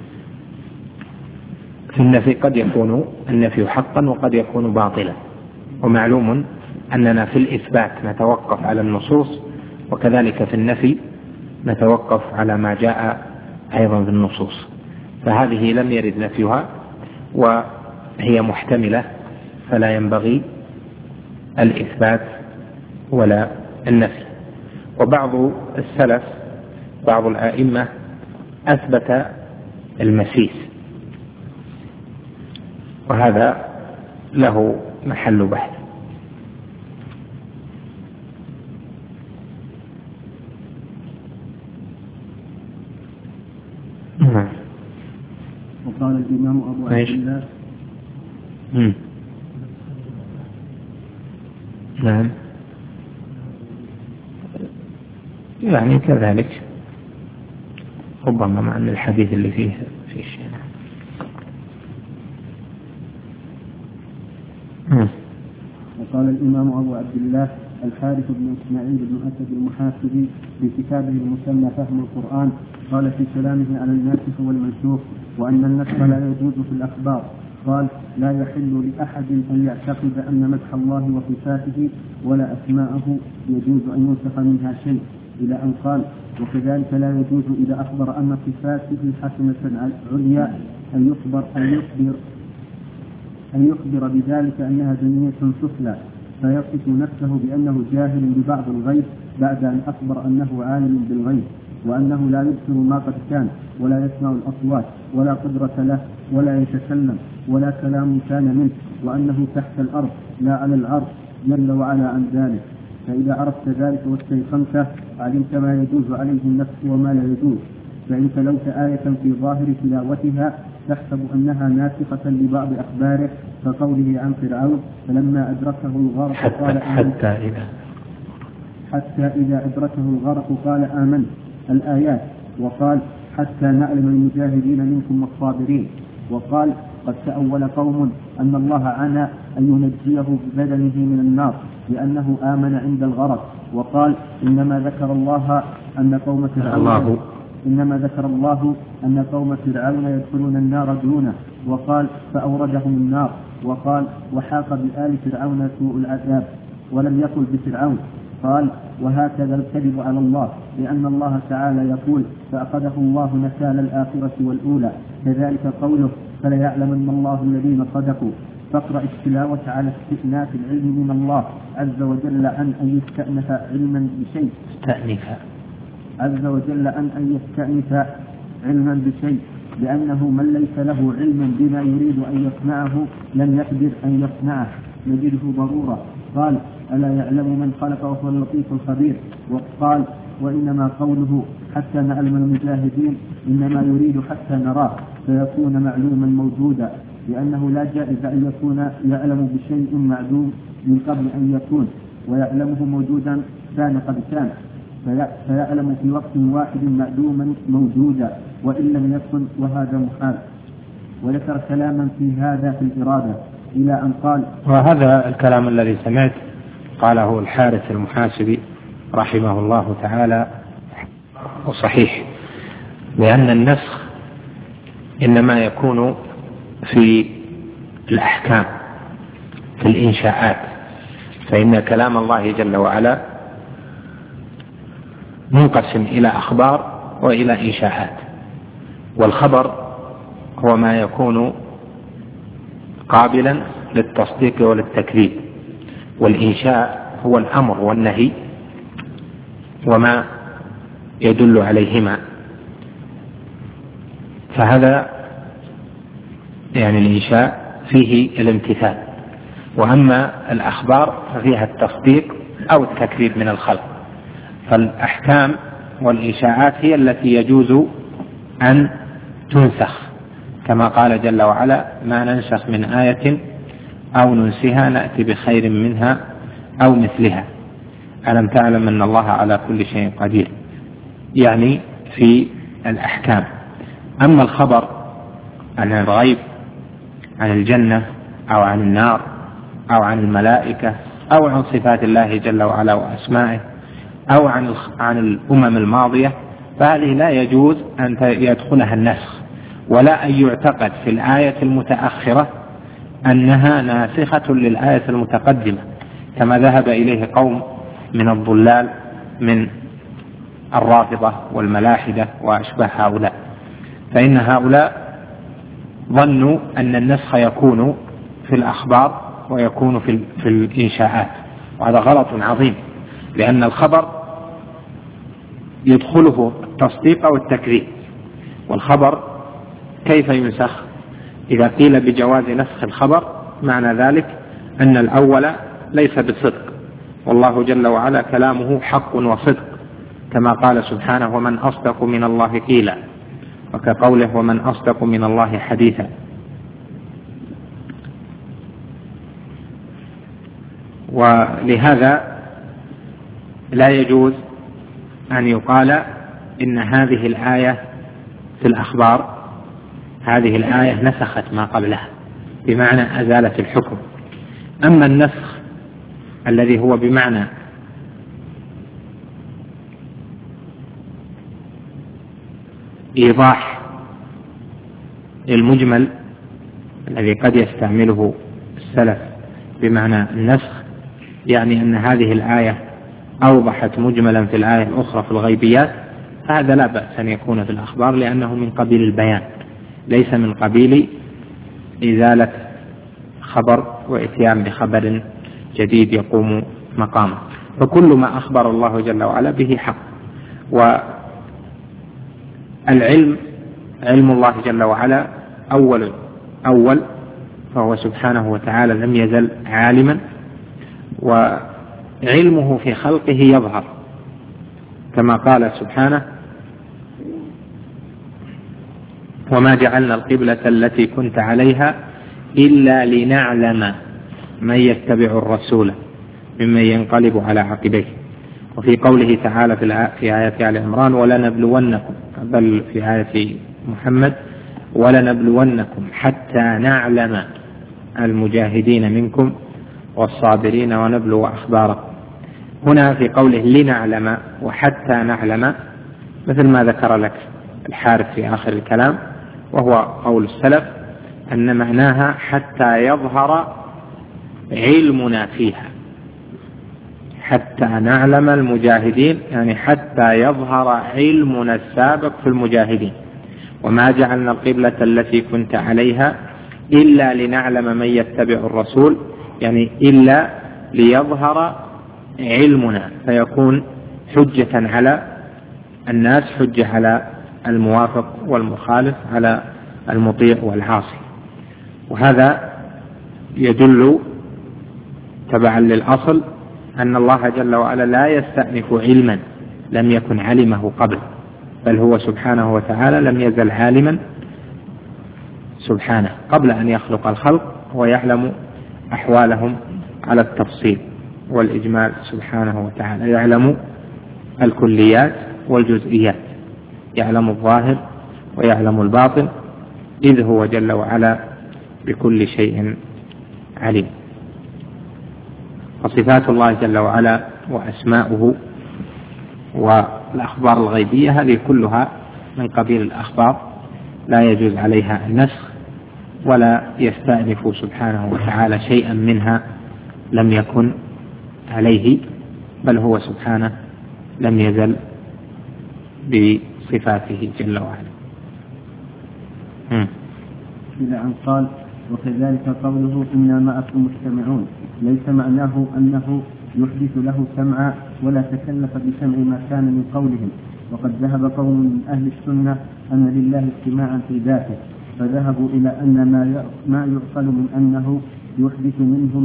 في النفي قد يكون النفي حقا وقد يكون باطلا، ومعلوم أننا في الإثبات نتوقف على النصوص، وكذلك في النفي نتوقف على ما جاء أيضا في النصوص. فهذه لم يرد نفيها وهي محتملة، فلا ينبغي الإثبات ولا النفي. وبعض السلف بعض الآئمة أثبت المسيس، وهذا له محل بحث. وقال الإمام أبو عبد الله نعم، يعني كذلك ربما مع أن الحديث اللي فيه شيء. وقال الإمام أبو عبد الله الحارث بن إسماعيل بن أسد المحاسبي في كتابه المسمى فهم القرآن، قال في كلامه على الناسخ والمنسوخ وأن النسخ لا يجوز في الأخبار، قال لا يحل لأحد أن يعتقد أن مدح الله وصفاته ولا أسماءه يجوز أن ينسخ منها شيء، إلى أن قال وكذلك لا يجوز إذا أخبر أن صفاته حسنة عليا أن يخبر بذلك أنها دنية سفلى، فيصف نفسه بأنه جاهل ببعض الغيب بعد أن أخبر أنه عالم بالغيب، وأنه لا يبصر ما قد كان ولا يسمع الأصوات ولا قدرة له ولا يتكلم ولا كلام كان منه، وأنه تحت الأرض لا على العرش جل وعلا عن ذلك. فإذا عرفت ذلك واستيقنته علمت ما يجوز عليه النفس وما لا يجوز. فإن تلوت آية في ظاهر تلاوتها تحسب أنها ناسخة لبعض أخباره، كقوله عن فرعون فلما أدركه الغرق قال حتى إذا أدركه الغرق قال آمنت الآيات، وقال حتى نعلم المجاهدين منكم والصابرين، وقال قد تأول قوم أن الله عنى أن ينجيه ببدنه من النار لأنه آمن عند الغرق، وقال إنما ذكر الله أن قوم فرعون يدخلون النار دونه، وقال فأوردهم النار، وقال وحاق بآل فرعون سوء العذاب، ولم يقل بفرعون. قال وهكذا الكذب على الله، لأن الله تعالى يقول فأخذه الله نكال الآخرة والأولى، كذلك قوله فليعلمن الله الذين صدقوا. فاقرأ التلاوة على استئناف العلم من الله عز وجل عن أن يستأنف علما بشيء علما بشيء، لأنه من ليس له علم بما يريد أن يصنعه لن يقدر أن يصنعه يجده ضرورة. قال ألا يعلم من خلق وهو اللطيف الخبير. وقال وإنما قوله حتى نعلم المجاهدين إنما يريد حتى نراه فيكون معلوما موجودا، لأنه لا جائز أن يكون يعلم بشيء معدوم من قبل أن يكون، ويعلمه موجودا كان قد كان، فيعلم في وقت واحد معدوما موجودا وإن لم يكن، وهذا محال. وذكر كلاما في هذا في الإرادة إلى أن قال وهذا الكلام الذي سمعت قاله الحارث المحاسبي رحمه الله تعالى وصحيح، لأن النسخ إنما يكون في الأحكام في الإنشاءات، فإن كلام الله جل وعلا منقسم إلى أخبار وإلى إنشاءات. والخبر هو ما يكون قابلا للتصديق وللتكذيب، والإنشاء هو الأمر والنهي وما يدل عليهما. فهذا يعني الإنشاء فيه الامتثال، وأما الأخبار ففيها التصديق أو التكذيب من الخلق. فالأحكام والإنشاءات هي التي يجوز أن تنسخ، كما قال جل وعلا: ما ننسخ من آية أو ننسها نأتي بخير منها أو مثلها، ألم تعلم أن الله على كل شيء قدير، يعني في الأحكام. أما الخبر عن الغيب، عن الجنة أو عن النار أو عن الملائكة أو عن صفات الله جل وعلا وأسمائه أو عن الأمم الماضية، فهذه لا يجوز أن يدخلها النسخ، ولا أن يعتقد في الآية المتأخرة أنها ناسخة للآية المتقدمة، كما ذهب إليه قوم من الضلال من الرافضة والملاحدة وأشباه هؤلاء. فإن هؤلاء ظنوا أن النسخ يكون في الأخبار ويكون في الإنشاءات، وهذا غلط عظيم، لأن الخبر يدخله التصديق أو التكذيب. والخبر كيف ينسخ؟ إذا قيل بجواز نسخ الخبر معنى ذلك أن الأول ليس بصدق، والله جل وعلا كلامه حق وصدق، كما قال سبحانه: ومن أصدق من الله قيلا، وكقوله: ومن أصدق من الله حديثا. ولهذا لا يجوز أن يقال إن هذه الآية في الأخبار، هذه الآية نسخت ما قبلها، بمعنى أزالت الحكم. أما النسخ الذي هو بمعنى إيضاح المجمل الذي قد يستعمله السلف بمعنى النسخ، يعني أن هذه الآية أوضحت مجملا في الآية الأخرى في الغيبيات، هذا لا بأس أن يكون في الأخبار، لأنه من قبيل البيان، ليس من قبيل إزالة خبر وإتيان بخبر جديد يقوم مقامه. فكل ما أخبر الله جل وعلا به حق. والعلم علم الله جل وعلا أول، فهو سبحانه وتعالى لم يزل عالما، وعلمه في خلقه يظهر، كما قال سبحانه: وما جعلنا القبلة التي كنت عليها إلا لنعلم من يتبع الرسول ممن ينقلب على عقبيه. وفي قوله تعالى في آية آل عمران: ولنبلونكم، بل في آية محمد: ولنبلونكم حتى نعلم المجاهدين منكم والصابرين ونبلو أخباركم. هنا في قوله لنعلم وحتى نعلم، مثل ما ذكر لك الحارث في آخر الكلام، وهو قول السلف أن معناها حتى يظهر علمنا فيها، حتى نعلم المجاهدين، يعني حتى يظهر علمنا السابق في المجاهدين. وما جعلنا القبلة التي كنت عليها إلا لنعلم من يتبع الرسول، يعني إلا ليظهر علمنا، فيكون حجة على الناس، حجة على الموافق والمخالف، على المطيع والعاصي. وهذا يدل تبعا للأصل أن الله جل وعلا لا يستأنف علما لم يكن علمه قبل، بل هو سبحانه وتعالى لم يزل عالما سبحانه قبل أن يخلق الخلق، ويعلم أحوالهم على التفصيل والإجمال سبحانه وتعالى، يعلم الكليات والجزئيات، يعلم الظاهر ويعلم الباطن، إذ هو جل وعلا بكل شيء عليم. وصفات الله جل وعلا وأسماؤه والأخبار الغيبية هذه كلها من قبيل الأخبار، لا يجوز عليها النسخ، ولا يستأنف سبحانه وتعالى شيئا منها لم يكن عليه، بل هو سبحانه لم يزل بصفاته جل وعلا. إلى أن قال: وكذلك قوله إنا معكم مستمعون، ليس معناه أنه يحدث له سمعا ولا تكلف بسمع ما كان من قولهم. وقد ذهب قوم من أهل السنة أن لله استماعا في ذاته، فذهبوا إلى أن ما يعقل من أنه يحدث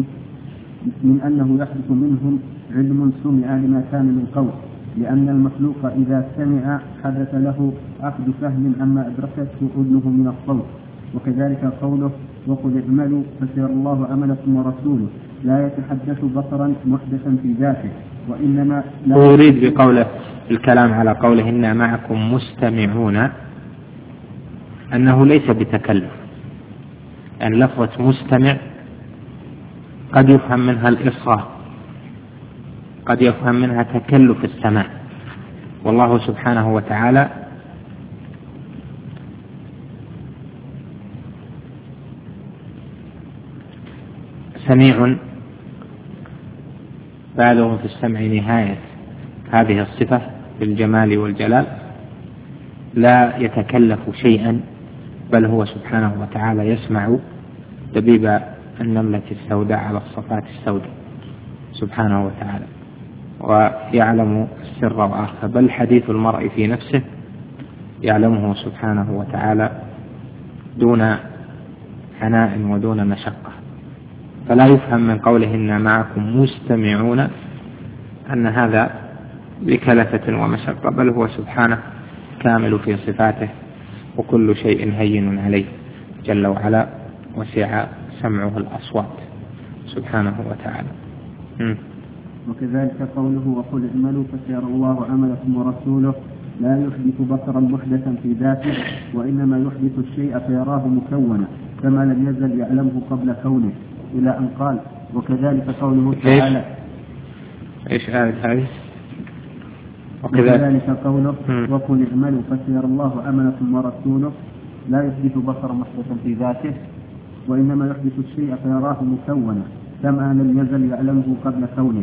منهم علم سمع لما كان من قول، لأن المخلوق إذا سمع حدث له عقد فهم عما أدركته أذنه من الصوت. وكذلك قوله: وقل اعملوا فسيرى الله عملكم ورسوله، لا يتحدث بصرا محدثا في ذاته، وإنما يريد بقوله الكلام على قوله إنا معكم مستمعون أنه ليس بتكلف، يعني لفظة مستمع قد يفهم منها الإصغاء، قد يفهم منها تكلف السماع، والله سبحانه وتعالى سميع بالغ في السمع نهاية هذه الصفة بالجمال والجلال، لا يتكلف شيئا، بل هو سبحانه وتعالى يسمع دبيب النملة السوداء على الصفات السوداء سبحانه وتعالى، ويعلم السر وأخفى، بل حديث المرء في نفسه يعلمه سبحانه وتعالى دون عناء ودون مشقة. فلا يفهم من قوله إنا معكم مستمعون أن هذا بكلفة ومشقة، بل هو سبحانه كامل في صفاته، وكل شيء هين عليه جل وعلا، وسع سمعه الأصوات سبحانه وتعالى. وكذلك قوله: وقل اعملوا فسيرى الله عملكم ورسوله، لا يحدث بصرا محدثا في ذاته، وإنما يحدث الشيء فيراه مكونا كما لم يزل يعلمه قبل كونه، إلى أن قال: وكذلك قوله تعالى. إيش آية هذه؟ وكذلك قوله: وقل اعملوا فسيرى الله عملكم ورسوله، لا يحدث بصرا محدثا في ذاته، وإنما يحدث الشيء فيراه مكونا كما لم يزل يعلمه قبل كونه،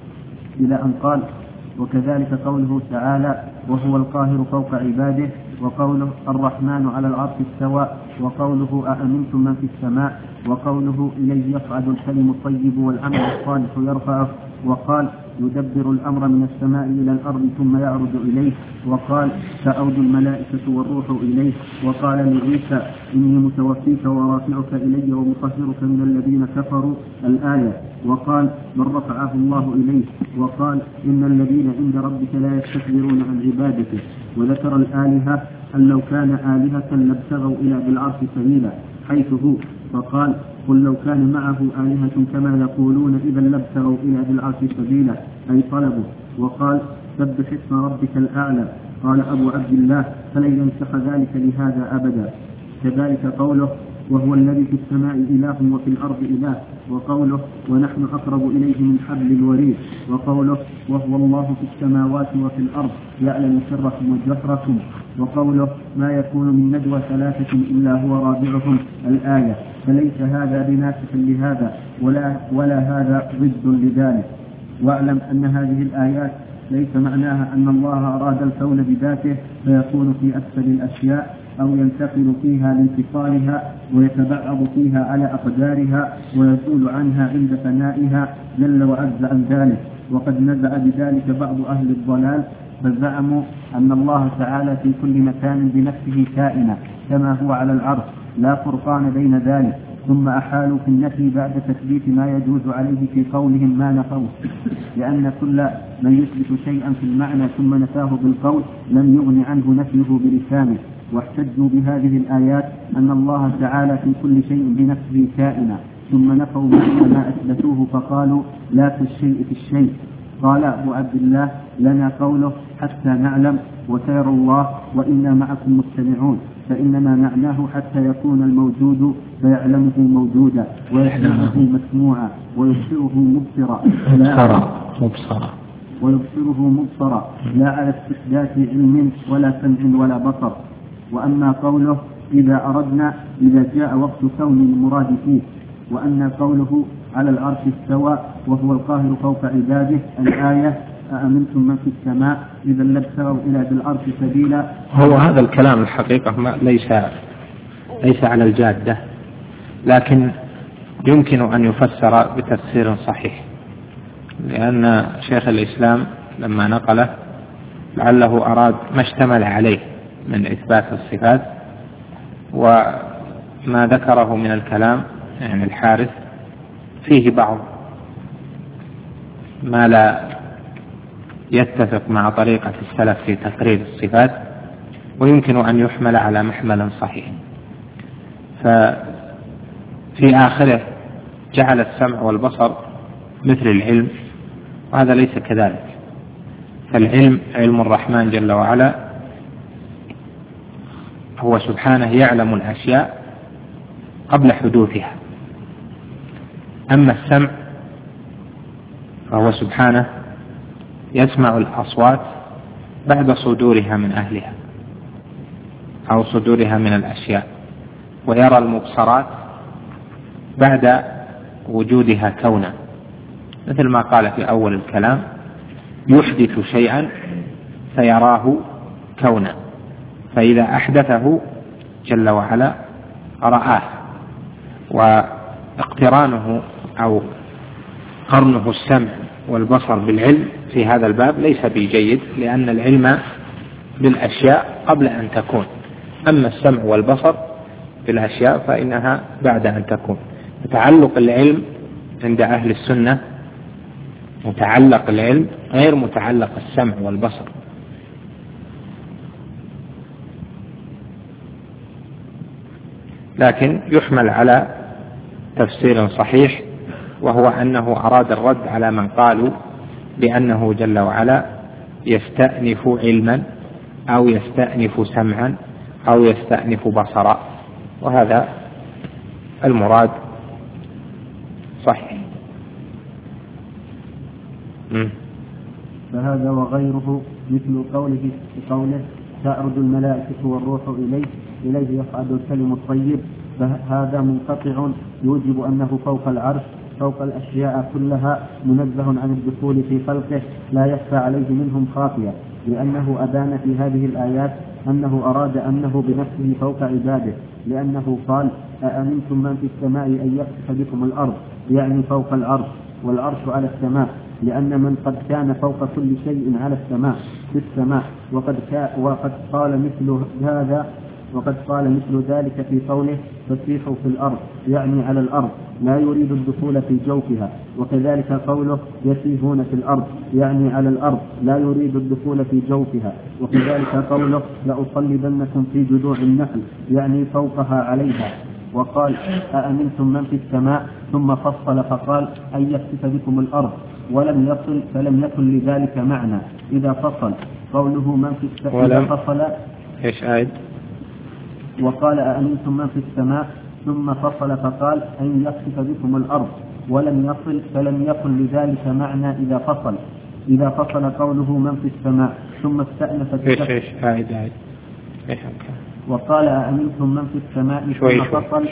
إلى أن قال: وكذلك قوله تعالى: وهو القاهر فوق عباده، وقوله: الرحمن على العرش استوى، وقوله: أأمنتم من في السماء، وقوله: إليه يصعد الكلم الطيب والعمل الصالح يرفعه، وقال: يدبر الأمر من السماء إلى الأرض ثم يعرج إليه، وقال: تعود الملائكة والروح إليه، وقال لعيسى: إني متوفيك ورافعك إلي ومطهرك من الذين كفروا، الآية، وقال: من رفعه الله إليه، وقال: إن الذين عند ربك لا يستكبرون عن عبادته، وذكر الآلهة أن لو كان آلهة لابتغوا إلى بالعرش سبيلا حيث هو، فقال: قل لو كان معه آلهة كما يقولون إذا لابتغوا إلى بالعرش سبيلا، أي طلبوا. وقال: سبح اسم ربك الأعلى. قال أبو عبد الله: فلن ينسخ ذلك لهذا أبدا. كذلك قوله: وهو الذي في السماء إله وفي الأرض إله، وقوله: ونحن أقرب إليه من حبل الوريد، وقوله: وهو الله في السماوات وفي الأرض يعلم سركم وجهركم، وقوله: ما يكون من نجوى ثلاثة إلا هو رابعهم، الآية. فليس هذا بناسخ لهذا ولا هذا ضد لذلك. واعلم أن هذه الآيات ليس معناها أن الله أراد الكون بذاته فيكون في أسفل الأشياء أو ينتقل فيها لانتقالها ويتبعض فيها على أقدارها ويزول عنها عند فنائها جل وعز عن ذلك. وقد نزع بذلك بعض أهل الضلال، فزعموا أن الله تعالى في كل مكان بنفسه كائنا كما هو على العرش، لا فرقان بين ذلك، ثم أحالوا في النفي بعد تثبيت ما يجوز عليه في قولهم ما نفوه، لأن كل من يثبت شيئا في المعنى ثم نفاه بالقول لم يغن عنه نفيه بلسانه. واحتجوا بهذه الآيات أن الله تعالى في كل شيء بنفسه كائنا، ثم نفوا ما أثبتوه فقالوا لا كالشيء في الشيء. قال أبو عبد الله: لنا قوله حتى نعلم وسيرى الله وإنا معكم مستمعون، فإنما معناه حتى يكون الموجود فيعلمه موجودا ويسمعه مسموعا ويبصره مبصرا لا على استحداث علم ولا سمع ولا بصر. وأما قوله إذا جاء وقت كون المراد فيه، وأن قوله على العرش استوى وهو القاهر فوق عباده الآية أأمنتم من في السماء إذا لابتغوا إلى ذي العرش سبيلا. هو هذا الكلام الحقيقة ليس على الجادة، لكن يمكن أن يفسر بتفسير صحيح، لأن شيخ الإسلام لما نقله لعله أراد ما اشتمل عليه من إثبات الصفات، وما ذكره من الكلام يعني الحارث فيه بعض ما لا يتفق مع طريقة السلف في تقرير الصفات، ويمكن أن يحمل على محمل صحيح. ففي آخره جعل السمع والبصر مثل العلم، وهذا ليس كذلك. فالعلم علم الرحمن جل وعلا، هو سبحانه يعلم الأشياء قبل حدوثها. أما السمع فهو سبحانه يسمع الأصوات بعد صدورها من أهلها أو صدورها من الأشياء، ويرى المبصرات بعد وجودها كونا، مثل ما قال في أول الكلام: يحدث شيئا فيراه كونا، فإذا أحدثه جل وعلا رآه. واقترانه أو قرنه السمع والبصر بالعلم في هذا الباب ليس بجيد، لأن العلم بالأشياء قبل أن تكون، أما السمع والبصر بالأشياء فإنها بعد أن تكون. تعلق العلم عند أهل السنة متعلق العلم غير متعلق السمع والبصر. لكن يحمل على تفسير صحيح، وهو أنه أراد الرد على من قالوا بأنه جل وعلا يستأنف علما أو يستأنف سمعا أو يستأنف بصرا، وهذا المراد صحيح. فهذا وغيره مثل قوله تعرج الملائكة والروح إليه يصعد الكلم الطيب، فهذا منقطع يوجب أنه فوق العرش فوق الأشياء كلها، منزه عن الدخول في خلقه، لا يخفى عليه منهم خافية، لأنه أبان في هذه الآيات أنه أراد أنه بنفسه فوق عباده، لأنه قال: أأمنتم من في السماء أن يخسف بكم الأرض، يعني فوق العرش، والعرش على السماء، لأن من قد كان فوق كل شيء على السماء في السماء، وقد قال مثل ذلك في قوله: فسيحوا في الأرض، يعني على الأرض، لا يريد الدخول في جوفها. وكذلك قوله: يسيحون في الأرض، يعني على الأرض، لا يريد الدخول في جوفها. وكذلك قوله: لأصلبنكم في جذوع النخل، يعني فوقها عليها. وقال: أأمنتم من في السماء، ثم فصل فقال: أن يخسف بكم الأرض، ولم يصل، فلم يكن لذلك معنى إذا فصل. قوله من في السماء إذا فصل إيش آية؟ وقال: أأمنتم من في السماء، ثم فصل فقال: أن يخسف بكم الأرض، ولم يصل، فلم يكن لذلك معنى إذا فصل قوله من في السماء، ثم استأنف إيش آية وقال: أأمنتم من في السماء، ثم فصل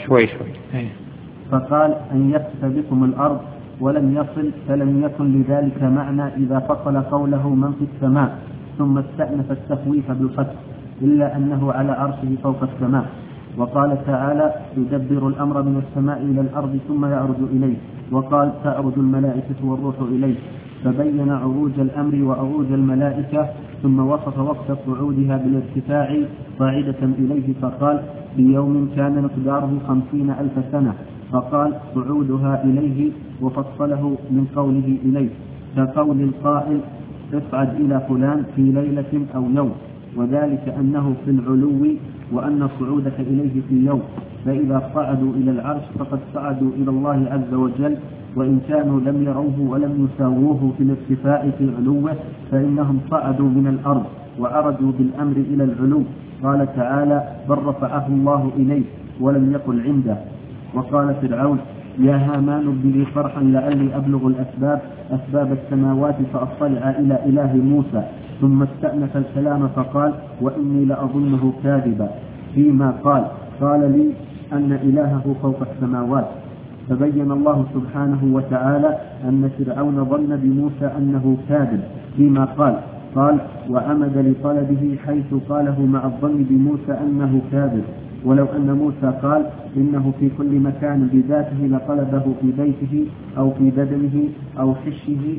فقال: أن يخسف بكم الأرض، ولم يصل، فلم يكن لذلك معنى إذا فصل قوله من في السماء، ثم استأنف التخويف بالفتح، إلا أنه على عرشه فوق السماء. وقال تعالى: يدبر الأمر من السماء إلى الأرض ثم يعرج إليه. وقال: تعرج الملائكة والروح إليه، فبين عروج الأمر وعروج الملائكة، ثم وصف وقت صعودها بالارتفاع صاعدة إليه، فقال: في يوم كان مقداره 50,000 سنة، فقال: صعودها إليه، وفصله من قوله إليه، كقول القائل: اصعد إلى فلان في ليلة أو يوم، وذلك أنه في العلو، وأن صعودك إليه في يوم. فإذا صعدوا إلى العرش فقد صعدوا إلى الله عز وجل، وإن كانوا لم يروه ولم يساووه في الارتفاع في علوه، فإنهم صعدوا من الأرض وعرجوا بالأمر إلى العلو. قال تعالى: بل رفعه الله إليه ولم يقل عنده. وقال فرعون: يا هامان ابن لي صرحا لعلي أبلغ أسباب السماوات فأطلع إلى إله موسى. ثم استأنف الكلام فقال: وإني لأظنه كاذبا فيما قال، قال لي أن إلهه فوق السماوات. فبين الله سبحانه وتعالى أن فرعون ظن بموسى أنه كاذب فيما قال وعمد لطلبه حيث قاله مع الظن بموسى أنه كاذب، ولو أن موسى قال إنه في كل مكان بذاته لطلبه في بيته أو في بدنه أو حشه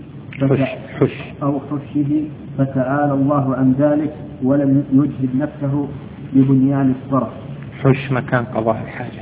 فتعالى الله عن ذلك ولم يجهد نفسه ببنيان الصرح. حش مكان قضاء الحاجة.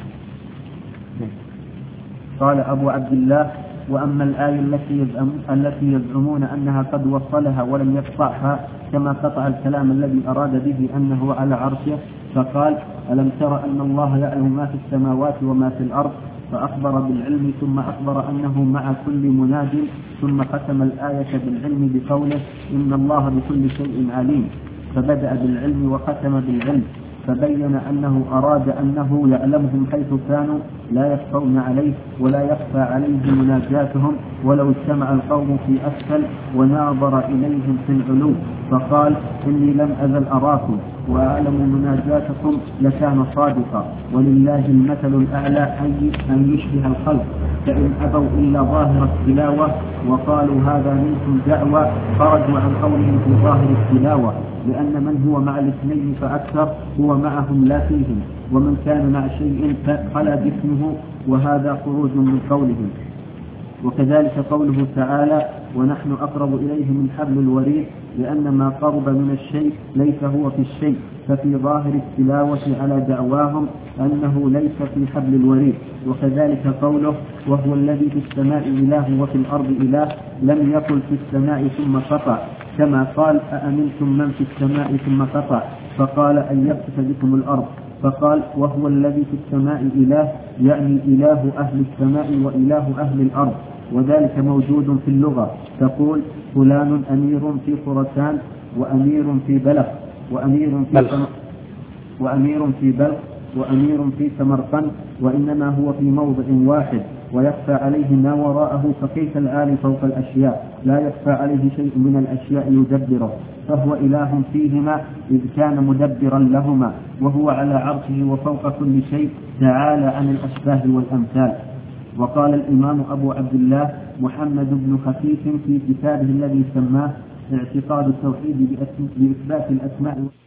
قال أبو عبد الله: وأما الآية التي يزعمون أنها قد وصلها ولم يقطعها كما قطع الكلام الذي أراد به أنه على عرشه، فقال: ألم تر أن الله يعلم ما في السماوات وما في الأرض، فأخبر بالعلم ثم أخبر أنه مع كل مناد، ثم ختم الآية بالعلم بقوله: إن الله بكل شيء عليم، فبدأ بالعلم وختم بالعلم، فبين أنه أراد أنه يعلمهم حيث كانوا لا يخفون عليه ولا يخفى عليه مناجاتهم ولو اجتمع القوم في أسفل وناظر إليهم في العلو، فقال: إني لم أزل أراكم وأعلم مناجاتكم لكان صادقا، ولله المثل الأعلى أن يشبه الخلق، فإن أبوا إلا ظاهر التلاوة وقالوا هذا منكم دعوة خرجوا عن قولهم في ظاهر التلاوة، لأن من هو مع الاثنين فأكثر هو معهم لا فيهم، ومن كان مع شيء خلا جسمه، وهذا خروج من قولهم. وكذلك قوله تعالى: ونحن أقرب إليه من حبل الوريد، لأن ما قرب من الشيء ليس هو في الشيء، ففي ظاهر التلاوة على دعواهم أنه ليس في حبل الوريد. وكذلك قوله: وهو الذي في السماء إله وفي الأرض إله، لم يقل في السماء ثم قطع، كما قال: أأمنتم من في السماء ثم قطع، فقال: أن يخسف بكم الأرض، فقال: وهو الذي في السماء إله، يعني إله أهل السماء وإله أهل الأرض. وذلك موجود في اللغة، تقول: فلان أمير في خراسان، وأمير في بلخ، وأمير في بلخ، وأمير في سمرقند، وإنما هو في موضع واحد ويخفى عليه ما وراءه، فكيف العالي فوق الأشياء لا يخفى عليه شيء من الأشياء يدبره، فهو إله فيهما إذ كان مدبرا لهما، وهو على عرشه وفوق كل شيء، تعالى عن الأشباه والأمثال. وقال الإمام أبو عبد الله محمد بن خفيف في كتابه الذي سماه اعتقاد التوحيد بإثبات الأسماء